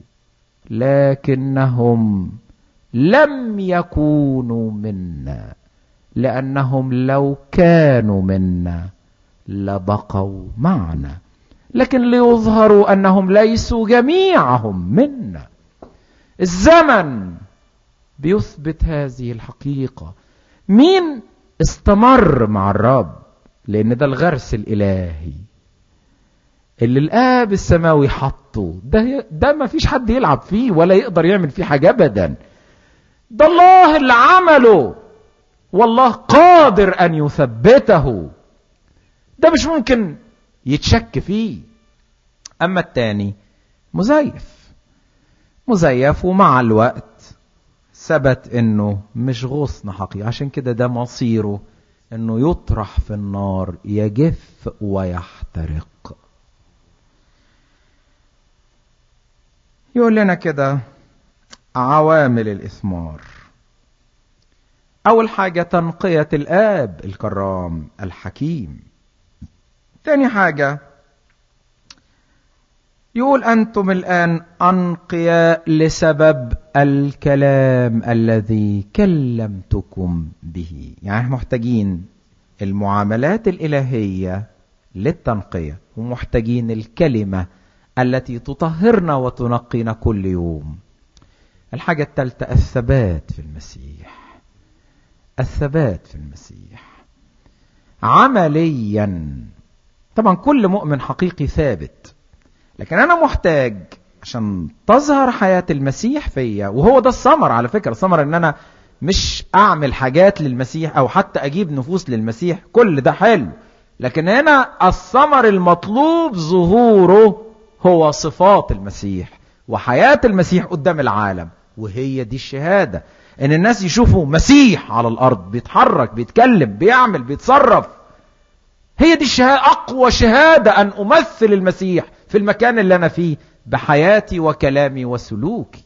لكنهم لم يكونوا منا، لأنهم لو كانوا منا لبقوا معنا، لكن ليظهروا أنهم ليسوا جميعهم منا. الزمن بيثبت هذه الحقيقة. مين استمر مع الرب؟ لأن ده الغرس الإلهي اللي الآب السماوي حطه. ده, ده ما فيش حد يلعب فيه ولا يقدر يعمل فيه حاجة أبدا. ده الله اللي عمله، والله قادر أن يثبته. ده مش ممكن يتشك فيه. أما التاني مزيف مزيف ومع الوقت ثبت انه مش غصن حقيقي. عشان كده ده مصيره انه يطرح في النار يجف ويحترق. يقول لنا كده عوامل الإثمار. أول حاجة تنقية الآب الكرام الحكيم. ثاني حاجة يقول أنتم الآن أنقياء لسبب الكلام الذي كلمتكم به. يعني محتاجين المعاملات الإلهية للتنقية، ومحتاجين الكلمة التي تطهرنا وتنقينا كل يوم. الحاجة الثالثة الثبات في المسيح. الثبات في المسيح عمليا. طبعا كل مؤمن حقيقي ثابت، لكن أنا محتاج عشان تظهر حياة المسيح فيا. وهو ده الثمر على فكرة. الثمر ان انا مش اعمل حاجات للمسيح او حتى اجيب نفوس للمسيح، كل ده حلو، لكن هنا الثمر المطلوب ظهوره هو صفات المسيح وحياة المسيح قدام العالم. وهي دي الشهادة، ان الناس يشوفوا مسيح على الارض بيتحرك بيتكلم بيعمل بيتصرف. هي دي الشهادة، اقوى شهادة ان امثل المسيح في المكان اللي انا فيه بحياتي وكلامي وسلوكي.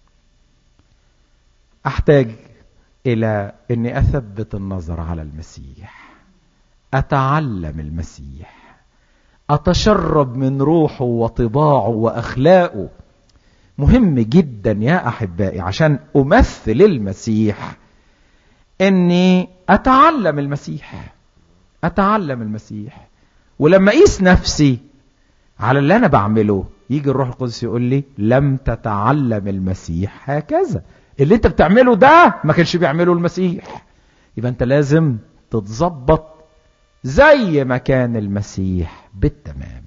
احتاج الى اني اثبت النظر على المسيح، اتعلم المسيح، اتشرب من روحه وطباعه واخلاقه. مهم جدا يا احبائي عشان امثل المسيح اني اتعلم المسيح اتعلم المسيح. ولما اقيس نفسي على اللي انا بعمله يجي الروح القدس يقول لي لم تتعلم المسيح هكذا. اللي انت بتعمله ده ما كانش بيعمله المسيح. يبقى انت لازم تتظبط زي ما كان المسيح بالتمام.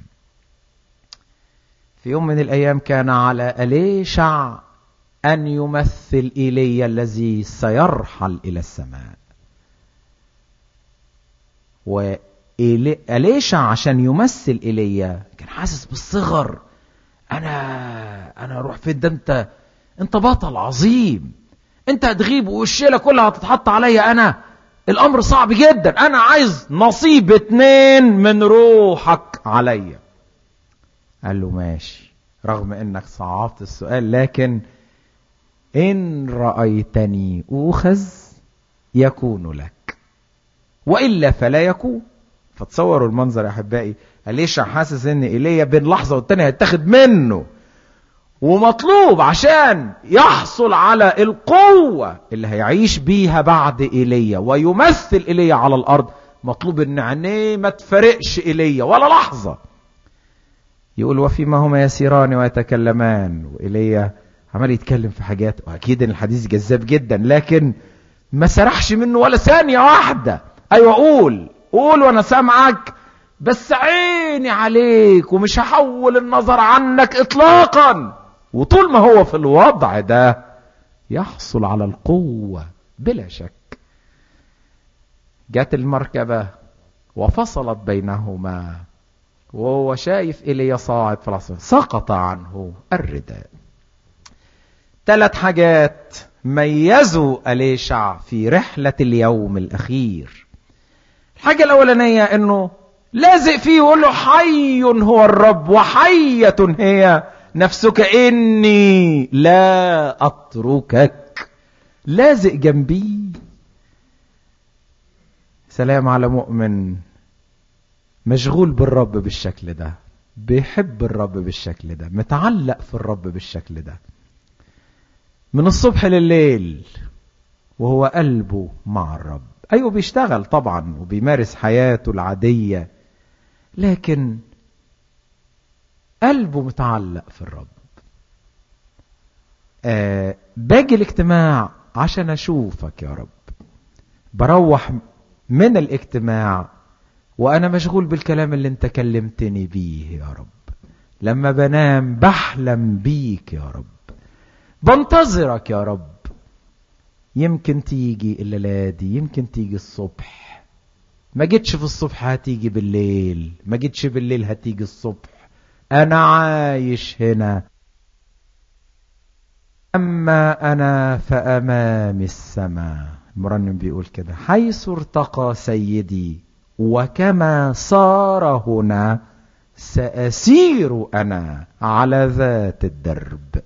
في يوم من الأيام كان على أليشع أن يمثل إيليا الذي سيرحل إلى السماء. وأليشع عشان يمثل إيليا كان حاسس بالصغر. أنا أنا أروح فين؟ ده أنت أنت بطل عظيم، أنت هتغيب والشيلة كلها هتتحط عليا، أنا الأمر صعب جدا، أنا عايز نصيب اتنين من روحك عليا. قال له ماشي، رغم أنك صعبت السؤال، لكن إن رأيتني أوخذ يكون لك، وإلا فلا يكون. فتصوروا المنظر يا أحبائي، أليشع حاسس إن إيليا بين لحظة والتانية هيتاخد منه، ومطلوب عشان يحصل على القوة اللي هيعيش بيها بعد إيليا ويمثل إيليا على الأرض، مطلوب إن عينيه ما تفرقش إيليا ولا لحظة. يقول وفيما هما يسيران ويتكلمان، وإيليا عمال يتكلم في حاجات، وأكيد إن الحديث جذاب جدا، لكن ما سرحش منه ولا ثانية واحدة. أيوة قول قول وأنا سامعك، بس عيني عليك ومش هحول النظر عنك إطلاقا. وطول ما هو في الوضع ده يحصل على القوة بلا شك. جات المركبة وفصلت بينهما، وهو شايف إيليا صاعد في العصر، سقط عنه الرداء. ثلاث حاجات ميزوا أليشع في رحلة اليوم الأخير. الحاجة الأولانية إنه لازق فيه ويقول له حي هو الرب وحية هي نفسك إني لا أتركك. لازق جنبي. سلام على مؤمن مشغول بالرب بالشكل ده، بيحب الرب بالشكل ده، متعلق في الرب بالشكل ده من الصبح لليل، وهو قلبه مع الرب. أيوه بيشتغل طبعا وبيمارس حياته العادية، لكن قلبه متعلق في الرب. آه باجي الاجتماع عشان أشوفك يا رب، بروح من الاجتماع وأنا مشغول بالكلام اللي انت كلمتني بيه يا رب. لما بنام بحلم بيك يا رب، بنتظرك يا رب. يمكن تيجي الليلة دي، يمكن تيجي الصبح. ما جيتش في الصبح هتيجي بالليل، ما جيتش بالليل هتيجي الصبح. أنا عايش هنا. أما أنا فأمامي السماء. المرنم بيقول كده، حيث ارتقى سيدي وكما صار هنا سأسير أنا على ذات الدرب.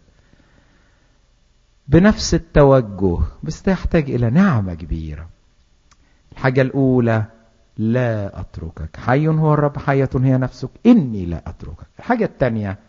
بنفس التوجه، بس تحتاج إلى نعمة كبيرة. الحاجة الأولى لا أتركك، حي هو الرب حية هي نفسك إني لا أتركك. الحاجة الثانية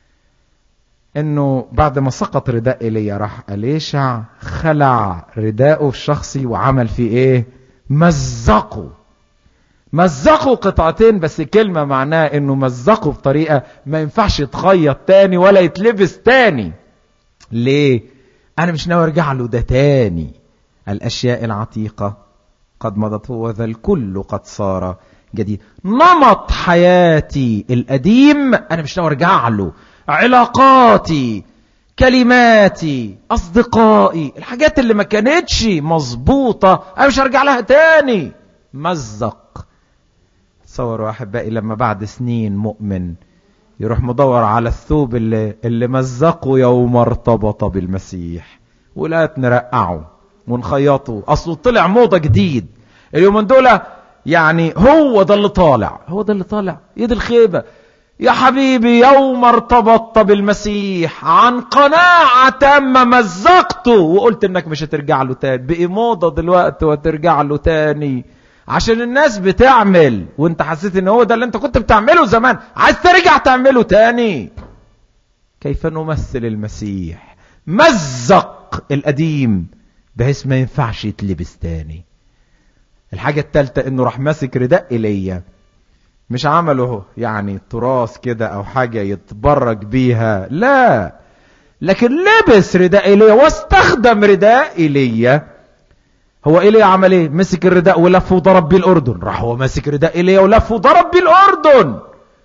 إنه بعد ما سقط رداء إيليا راح أليشع خلع رداءه الشخصي وعمل فيه إيه؟ مزقه. مزقه قطعتين، بس كلمة معناها إنه مزقه بطريقة ما ينفعش يتخيط تاني ولا يتلبس تاني. ليه؟ أنا مش ناوي أرجع له ده تاني. الأشياء العتيقة قد مضت وذا الكل قد صار جديد. نمط حياتي القديم أنا مش ناوي أرجع له. علاقاتي، كلماتي، أصدقائي، الحاجات اللي ما كانتش مظبوطة أنا مش هرجع لها تاني. مزق. تصوروا أحبائي لما بعد سنين مؤمن يروح مدور على الثوب اللي, اللي مزقه يوم ارتبط بالمسيح، ولا نرقعه ونخيطه، أصله طلع موضة جديد اليومين دول. يعني هو ده اللي طالع، هو ده اللي طالع. يد الخيبة يا حبيبي، يوم ارتبطت بالمسيح عن قناعة تامة مزقته وقلت انك مش هترجع له تاني. بقي موضة دلوقتي وترجع له تاني عشان الناس بتعمل، وانت حسيت ان هو ده اللي انت كنت بتعمله زمان، عايز ترجع تعمله تاني. كيف نمثل المسيح؟ مزق القديم بحيث ما ينفعش يتلبس تاني. الحاجة الثالثة انه راح ماسك رداء إيليا، مش عمله يعني تراث كده او حاجة يتبرج بيها، لا، لكن لبس رداء إيليا واستخدم رداء إيليا هو إيليا عمل ايه؟ مسك الرداء ولف وضرب بيه الأردن. راح هو ماسك رداء إيليا ولف وضرب بيه الأردن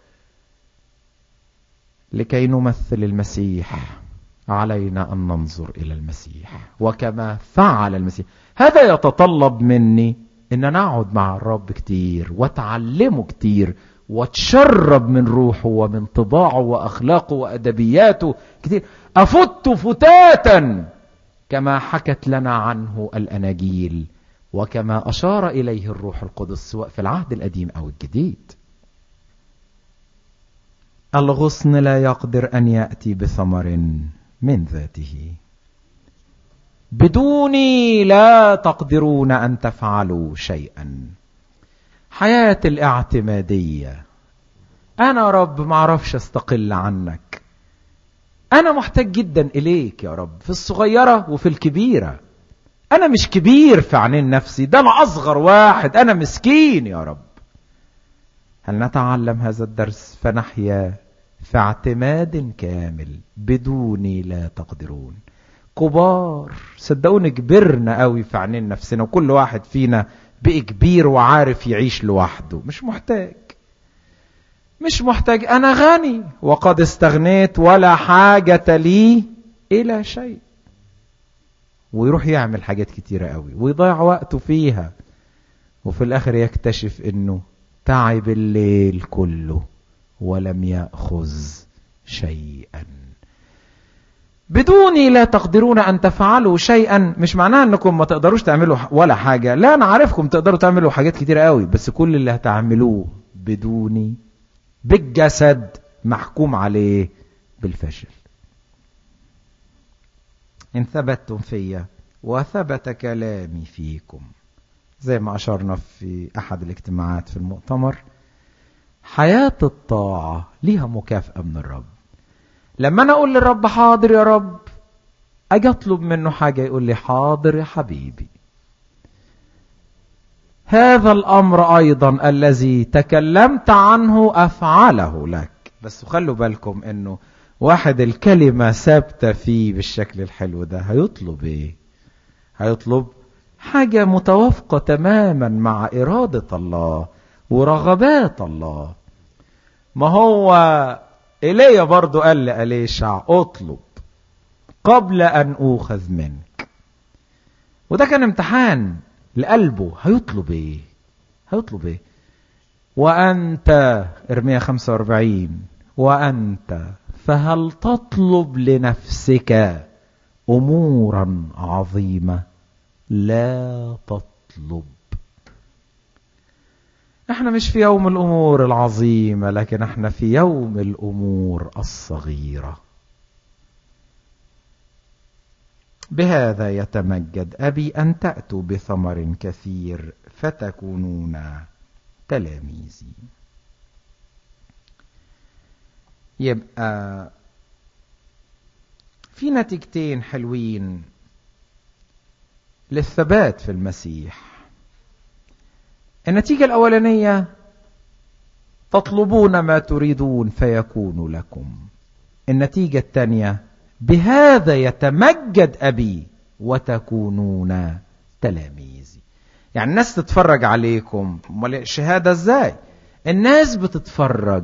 لكي نمثل المسيح. علينا أن ننظر إلى المسيح وكما فعل المسيح. هذا يتطلب مني إن أنا أقعد مع الرب كتير وأتعلمه كتير واتشرب من روحه ومن طباعه وأخلاقه وأدبياته كتير. أفت فتاتا كما حكت لنا عنه الأناجيل وكما أشار إليه الروح القدس سواء في العهد القديم أو الجديد. الغصن لا يقدر أن يأتي بثمر من ذاته. بدوني لا تقدرون أن تفعلوا شيئا. حياة الاعتمادية. أنا رب معرفش استقل عنك، أنا محتاج جدا إليك يا رب في الصغيرة وفي الكبيرة. أنا مش كبير في عينين نفسي، ده أنا أصغر واحد، أنا مسكين يا رب. هل نتعلم هذا الدرس فنحيا في اعتماد كامل؟ بدوني لا تقدرون. كبار صدقوني كبرنا قوي في عينين نفسنا، وكل واحد فينا بقى كبير وعارف يعيش لوحده. مش محتاج مش محتاج أنا غني وقد استغنيت ولا حاجة لي إلى شيء. ويروح يعمل حاجات كتيرة قوي ويضيع وقته فيها، وفي الآخر يكتشف إنه تعب الليل كله ولم يأخذ شيئا. بدوني لا تقدرون أن تفعلوا شيئا مش معناها أنكم ما تقدروش تعملوا ولا حاجة، لا، أنا عارفكم تقدروا تعملوا حاجات كتيرة قوي، بس كل اللي هتعملوه بدوني بالجسد محكوم عليه بالفشل. إن ثبتتم فيا وثبت كلامي فيكم، زي ما أشرنا في أحد الاجتماعات في المؤتمر، حياة الطاعة ليها مكافأة من الرب. لما أنا أقول للرب حاضر يا رب، أجي أطلب منه حاجة يقول لي حاضر يا حبيبي. هذا الأمر أيضا الذي تكلمت عنه أفعله لك. بس خلوا بالكم أنه واحد الكلمة ثابتة فيه بالشكل الحلو ده هيطلب إيه؟ هيطلب حاجة متوافقة تماما مع إرادة الله ورغبات الله. ما هو إليه برضو قال لأليشع اطلب قبل أن أوخذ منك، وده كان امتحان لقلبه. هيطلب ايه؟ هيطلب ايه؟ وأنت إرميا خمسة وأربعين، وأنت فهل تطلب لنفسك أمورا عظيمة؟ لا تطلب. احنا مش في يوم الأمور العظيمة، لكن احنا في يوم الأمور الصغيرة. بهذا يتمجد أبي أن تأتوا بثمر كثير فتكونون تلاميذي. يبقى في نتيجتين حلوين للثبات في المسيح. النتيجة الأولانية تطلبون ما تريدون فيكون لكم. النتيجة الثانية بهذا يتمجد أبي وتكونون تلاميذي. يعني الناس تتفرج عليكم. شهادة ازاي؟ الناس بتتفرج،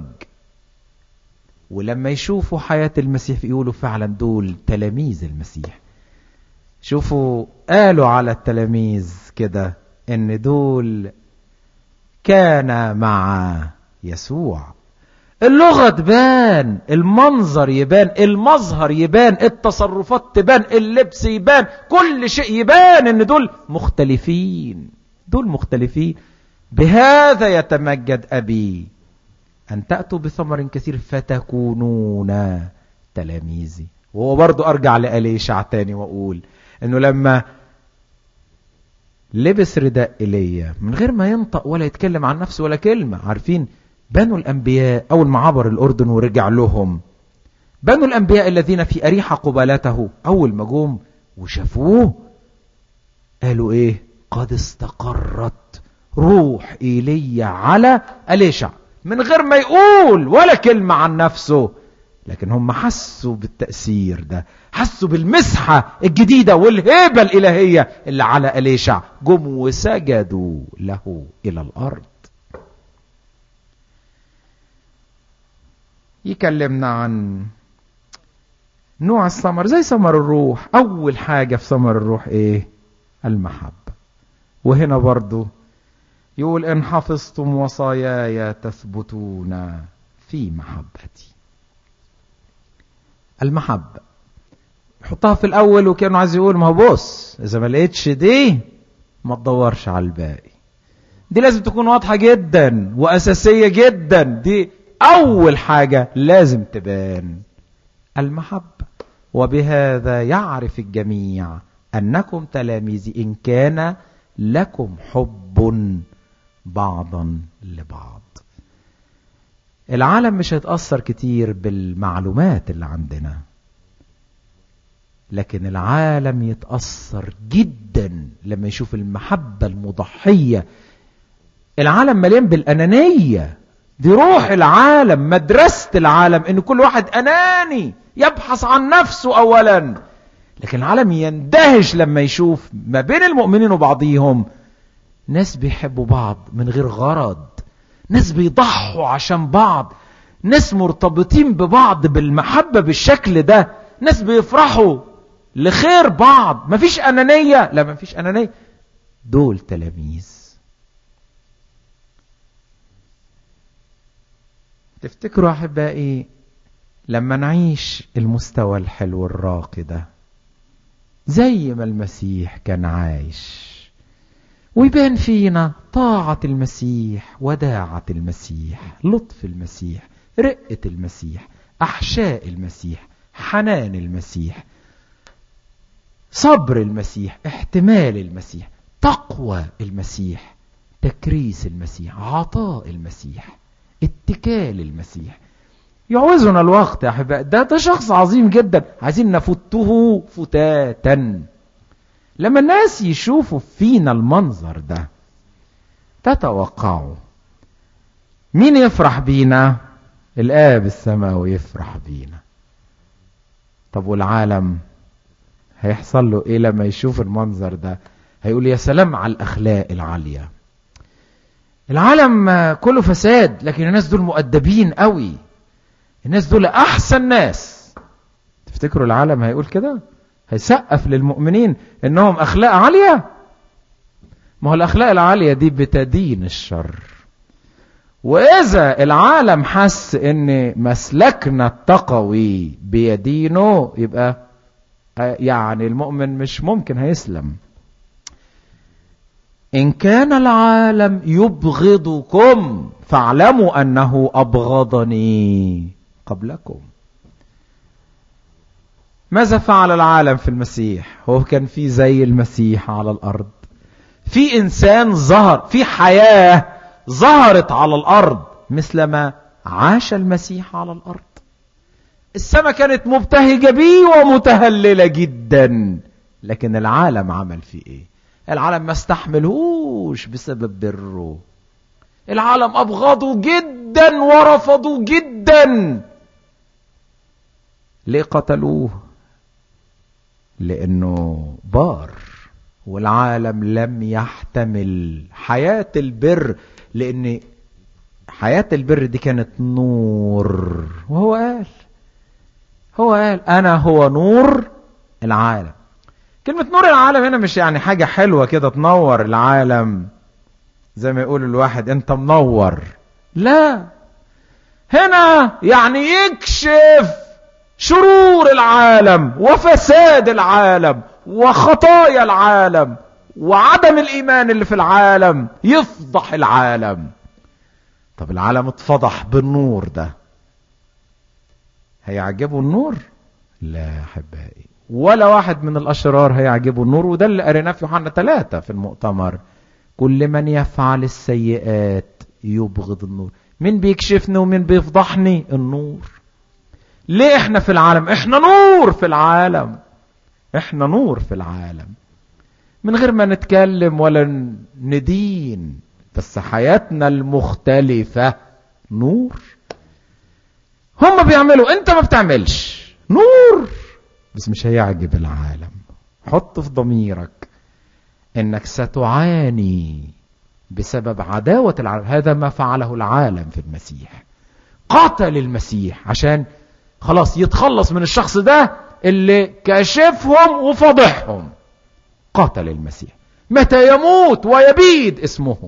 ولما يشوفوا حياة المسيح يقولوا فعلا دول تلاميذ المسيح. شوفوا قالوا على التلاميذ كده ان دول كان مع يسوع. اللغة تبان، المنظر يبان، المظهر يبان، التصرفات تبان، اللبس يبان، كل شيء يبان ان دول مختلفين. دول مختلفين. بهذا يتمجد أبي أن تأتوا بثمر كثير فتكونون تلاميذي. وهو برضو أرجع لأليشع تاني وأقول أنه لما لبس رداء إيليا من غير ما ينطق ولا يتكلم عن نفسه ولا كلمة، عارفين بنوا الأنبياء أول ما عبر الأردن ورجع لهم، بنوا الأنبياء الذين في أريحة قبالته أول ما جم وشافوه قالوا إيه؟ قد استقرت روح إيليا على أليشع. من غير ما يقول ولا كلمة عن نفسه، لكن هم حسوا بالتأثير ده، حسوا بالمسحة الجديدة والهيبة الإلهية اللي على إليشع، جم وسجدوا له إلى الأرض. يكلمنا عن نوع الثمر زي ثمر الروح. أول حاجة في ثمر الروح إيه؟ المحبة. وهنا برضو يقول إن حفظتم وصاياي تثبتون في محبتي. المحبة يحطها في الأول، وكانوا عايز يقول ما هو بص إذا ما لقيتش دي ما تدورش على الباقي. دي لازم تكون واضحة جدا وأساسية جدا، دي أول حاجة لازم تبان، المحبة. وبهذا يعرف الجميع أنكم تلاميذي إن كان لكم حب بعضا لبعض. العالم مش هيتأثر كتير بالمعلومات اللي عندنا، لكن العالم يتأثر جدا لما يشوف المحبة المضحية. العالم مليان بالأنانية، دي روح العالم، مدرسة العالم، ان كل واحد أناني يبحث عن نفسه أولا. لكن العالم يندهش لما يشوف ما بين المؤمنين وبعضهم ناس بيحبوا بعض من غير غرض، ناس بيضحوا عشان بعض، ناس مرتبطين ببعض بالمحبة بالشكل ده، ناس بيفرحوا لخير بعض، مفيش أنانية. لا مفيش أنانية، دول تلاميذ. تفتكروا أحبائي لما نعيش المستوى الحلو الراقي ده زي ما المسيح كان عايش، ويبان فينا طاعة المسيح، وداعة المسيح، لطف المسيح، رقة المسيح، أحشاء المسيح، حنان المسيح، صبر المسيح، احتمال المسيح، تقوى المسيح، تكريس المسيح، عطاء المسيح، اتكال المسيح. يعوزنا الوقت يا أحبائي، ده ده شخص عظيم جدا، عايزين نفته فتاتا. لما الناس يشوفوا فينا المنظر ده تتوقعوا مين يفرح بينا؟ الآب السماوي يفرح بينا. طب والعالم هيحصل له ايه لما يشوف المنظر ده؟ هيقول يا سلام على الأخلاق العالية. العالم كله فساد، لكن الناس دول مؤدبين قوي، الناس دول أحسن ناس. تفتكروا العالم هيقول كده؟ هيسقف للمؤمنين انهم اخلاق عالية؟ ما هو الاخلاق العالية دي بتدين الشر. واذا العالم حس ان مسلكنا التقوي بيدينه، يبقى يعني المؤمن مش ممكن هيسلم. ان كان العالم يبغضكم فاعلموا انه ابغضني قبلكم. ماذا فعل العالم في المسيح؟ هو كان في زي المسيح على الأرض، في إنسان ظهر، في حياة ظهرت على الأرض مثلما عاش المسيح على الأرض. السماء كانت مبتهجة بيه ومتهللة جدا، لكن العالم عمل فيه ايه؟ العالم ما استحملهوش بسبب بره. العالم أبغضوا جدا ورفضوا جدا. ليه قتلوه؟ لأنه بار، والعالم لم يحتمل حياة البر، لأن حياة البر دي كانت نور. وهو قال هو قال أنا هو نور العالم. كلمة نور العالم هنا مش يعني حاجة حلوة كده تنور العالم زي ما يقول الواحد أنت منور، لا، هنا يعني يكشف شرور العالم وفساد العالم وخطايا العالم وعدم الإيمان اللي في العالم، يفضح العالم. طب العالم اتفضح بالنور ده، هيعجبه النور؟ لا أحبائي، ولا واحد من الأشرار هيعجبه النور. وده اللي قريناه في يوحنا ثلاثة في المؤتمر، كل من يفعل السيئات يبغض النور. مين بيكشفني ومين بيفضحني؟ النور. ليه احنا في العالم؟ احنا نور في العالم، احنا نور في العالم من غير ما نتكلم ولا ندين، بس حياتنا المختلفة نور. هم بيعملوا انت ما بتعملش، نور بس مش هيعجب العالم. حط في ضميرك انك ستعاني بسبب عداوة العالم. هذا ما فعله العالم في المسيح، قاتل المسيح عشان خلاص يتخلص من الشخص ده اللي كاشفهم وفضحهم. قاتل المسيح متى يموت ويبيد اسمه.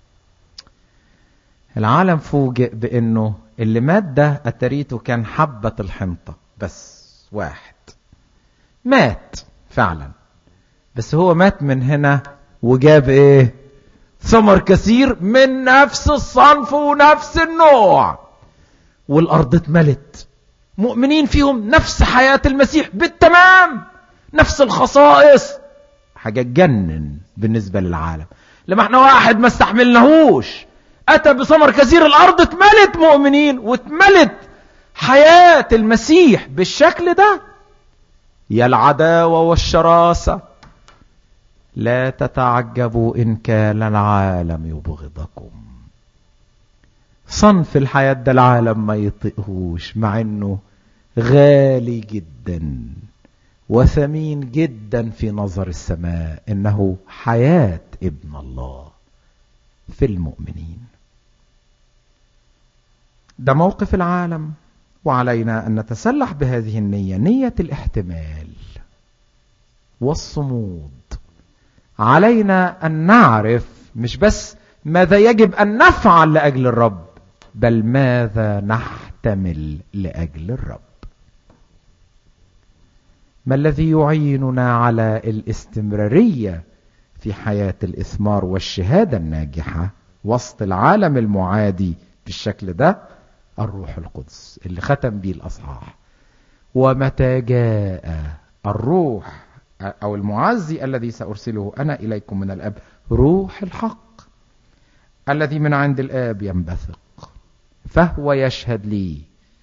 العالم فوجئ بانه اللي مات ده اتريته كان حبة الحنطة بس، واحد مات فعلا، بس هو مات من هنا وجاب ايه؟ ثمر كثير من نفس الصنف ونفس النوع، والارض اتملت مؤمنين فيهم نفس حياة المسيح بالتمام، نفس الخصائص. حاجة تجنن بالنسبة للعالم. لما احنا واحد ما استحملناهوش اتى بثمر كثير، الارض اتملت مؤمنين واتملت حياة المسيح بالشكل ده. يا العداوة والشراسة، لا تتعجبوا إن كان العالم يبغضكم. صنف الحياة ده العالم ما يطيقهوش، مع انه غالي جدا وثمين جدا في نظر السماء، انه حياة ابن الله في المؤمنين. ده موقف العالم، وعلينا ان نتسلح بهذه النية، نية الاحتمال والصمود. علينا ان نعرف مش بس ماذا يجب ان نفعل لاجل الرب، بل ماذا نحتمل لاجل الرب. ما الذي يعيننا على الاستمرارية في حياة الإثمار والشهادة الناجحة وسط العالم المعادي بالشكل ده؟ الروح القدس اللي ختم به الأصحاح. ومتى جاء الروح أو المعزي الذي سأرسله أنا إليكم من الأب، روح الحق الذي من عند الآب ينبثق، فهو يشهد لي،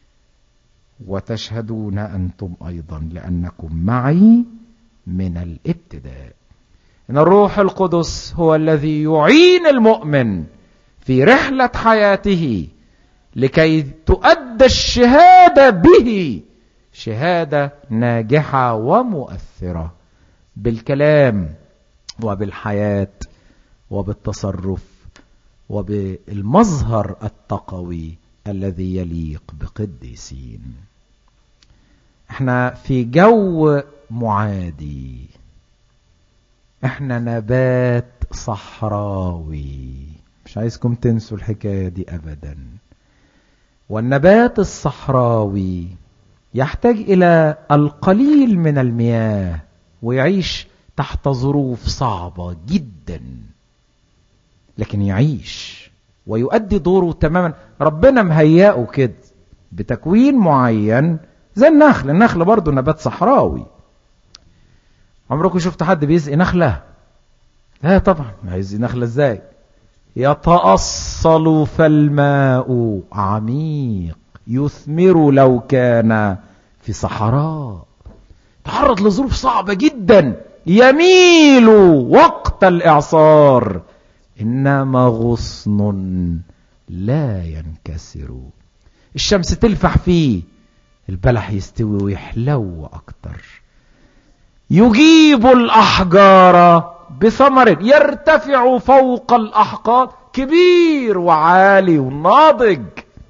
وتشهدون أنتم أيضا لأنكم معي من الابتداء. إن الروح القدس هو الذي يعين المؤمن في رحلة حياته لكي تؤدى الشهادة به شهادة ناجحة ومؤثرة بالكلام وبالحياة وبالتصرف وبالمظهر التقوي الذي يليق بقديسين. احنا في جو معادي، احنا نبات صحراوي، مش عايزكم تنسوا الحكاية دي ابدا. والنبات الصحراوي يحتاج الى القليل من المياه ويعيش تحت ظروف صعبة جدا، لكن يعيش ويؤدي دوره تماما. ربنا مهيئه كده بتكوين معين زي النخل. النخل برضو نبات صحراوي. عمركم شفت حد بيسقي نخلة؟ لا طبعا. هيسقي نخلة ازاي؟ يتأصل فالماء عميق يثمر لو كان في صحراء. تعرض لظروف صعبة جدا، يميل وقت الإعصار، إنما غصن لا ينكسر. الشمس تلفح فيه، البلح يستوي ويحلو أكتر. يجيب الأحجار بثمر، يرتفع فوق الأحقاد، كبير وعالي وناضج،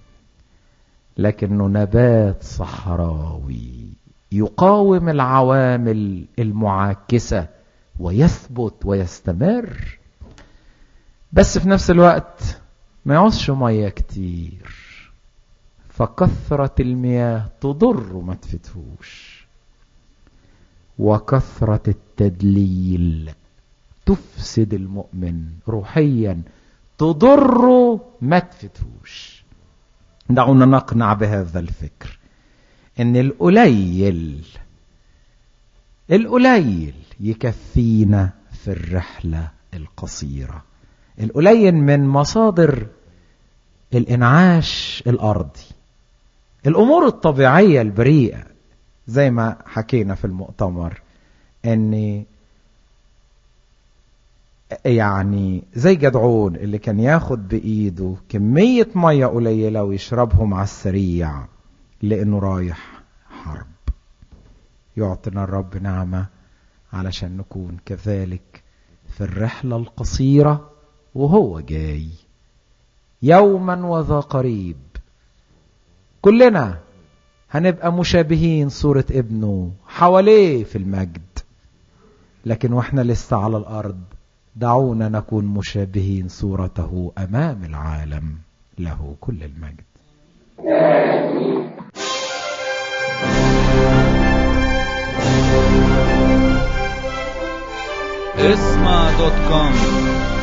لكنه نبات صحراوي يقاوم العوامل المعاكسة ويثبت ويستمر، بس في نفس الوقت ما يعوزش مياه كتير، فكثرة المياه تضر وما تفتهوش، وكثرة التدليل تفسد المؤمن روحيا، تضر ما تفتهوش. دعونا نقنع بهذا الفكر ان القليل القليل يكفينا في الرحلة القصيرة. القليل من مصادر الانعاش الارضي، الامور الطبيعية البريئة، زي ما حكينا في المؤتمر ان يعني زي جدعون اللي كان ياخد بايده كمية مية قليلة ويشربهم على السريع لأنه رايح حرب. يعطينا الرب نعمة علشان نكون كذلك في الرحلة القصيرة وهو جاي يوما وذا قريب. كلنا هنبقى مشابهين صورة ابنه حواليه في المجد، لكن واحنا لسه على الأرض دعونا نكون مشابهين صورته أمام العالم. له كل المجد. اسمع دوت كوم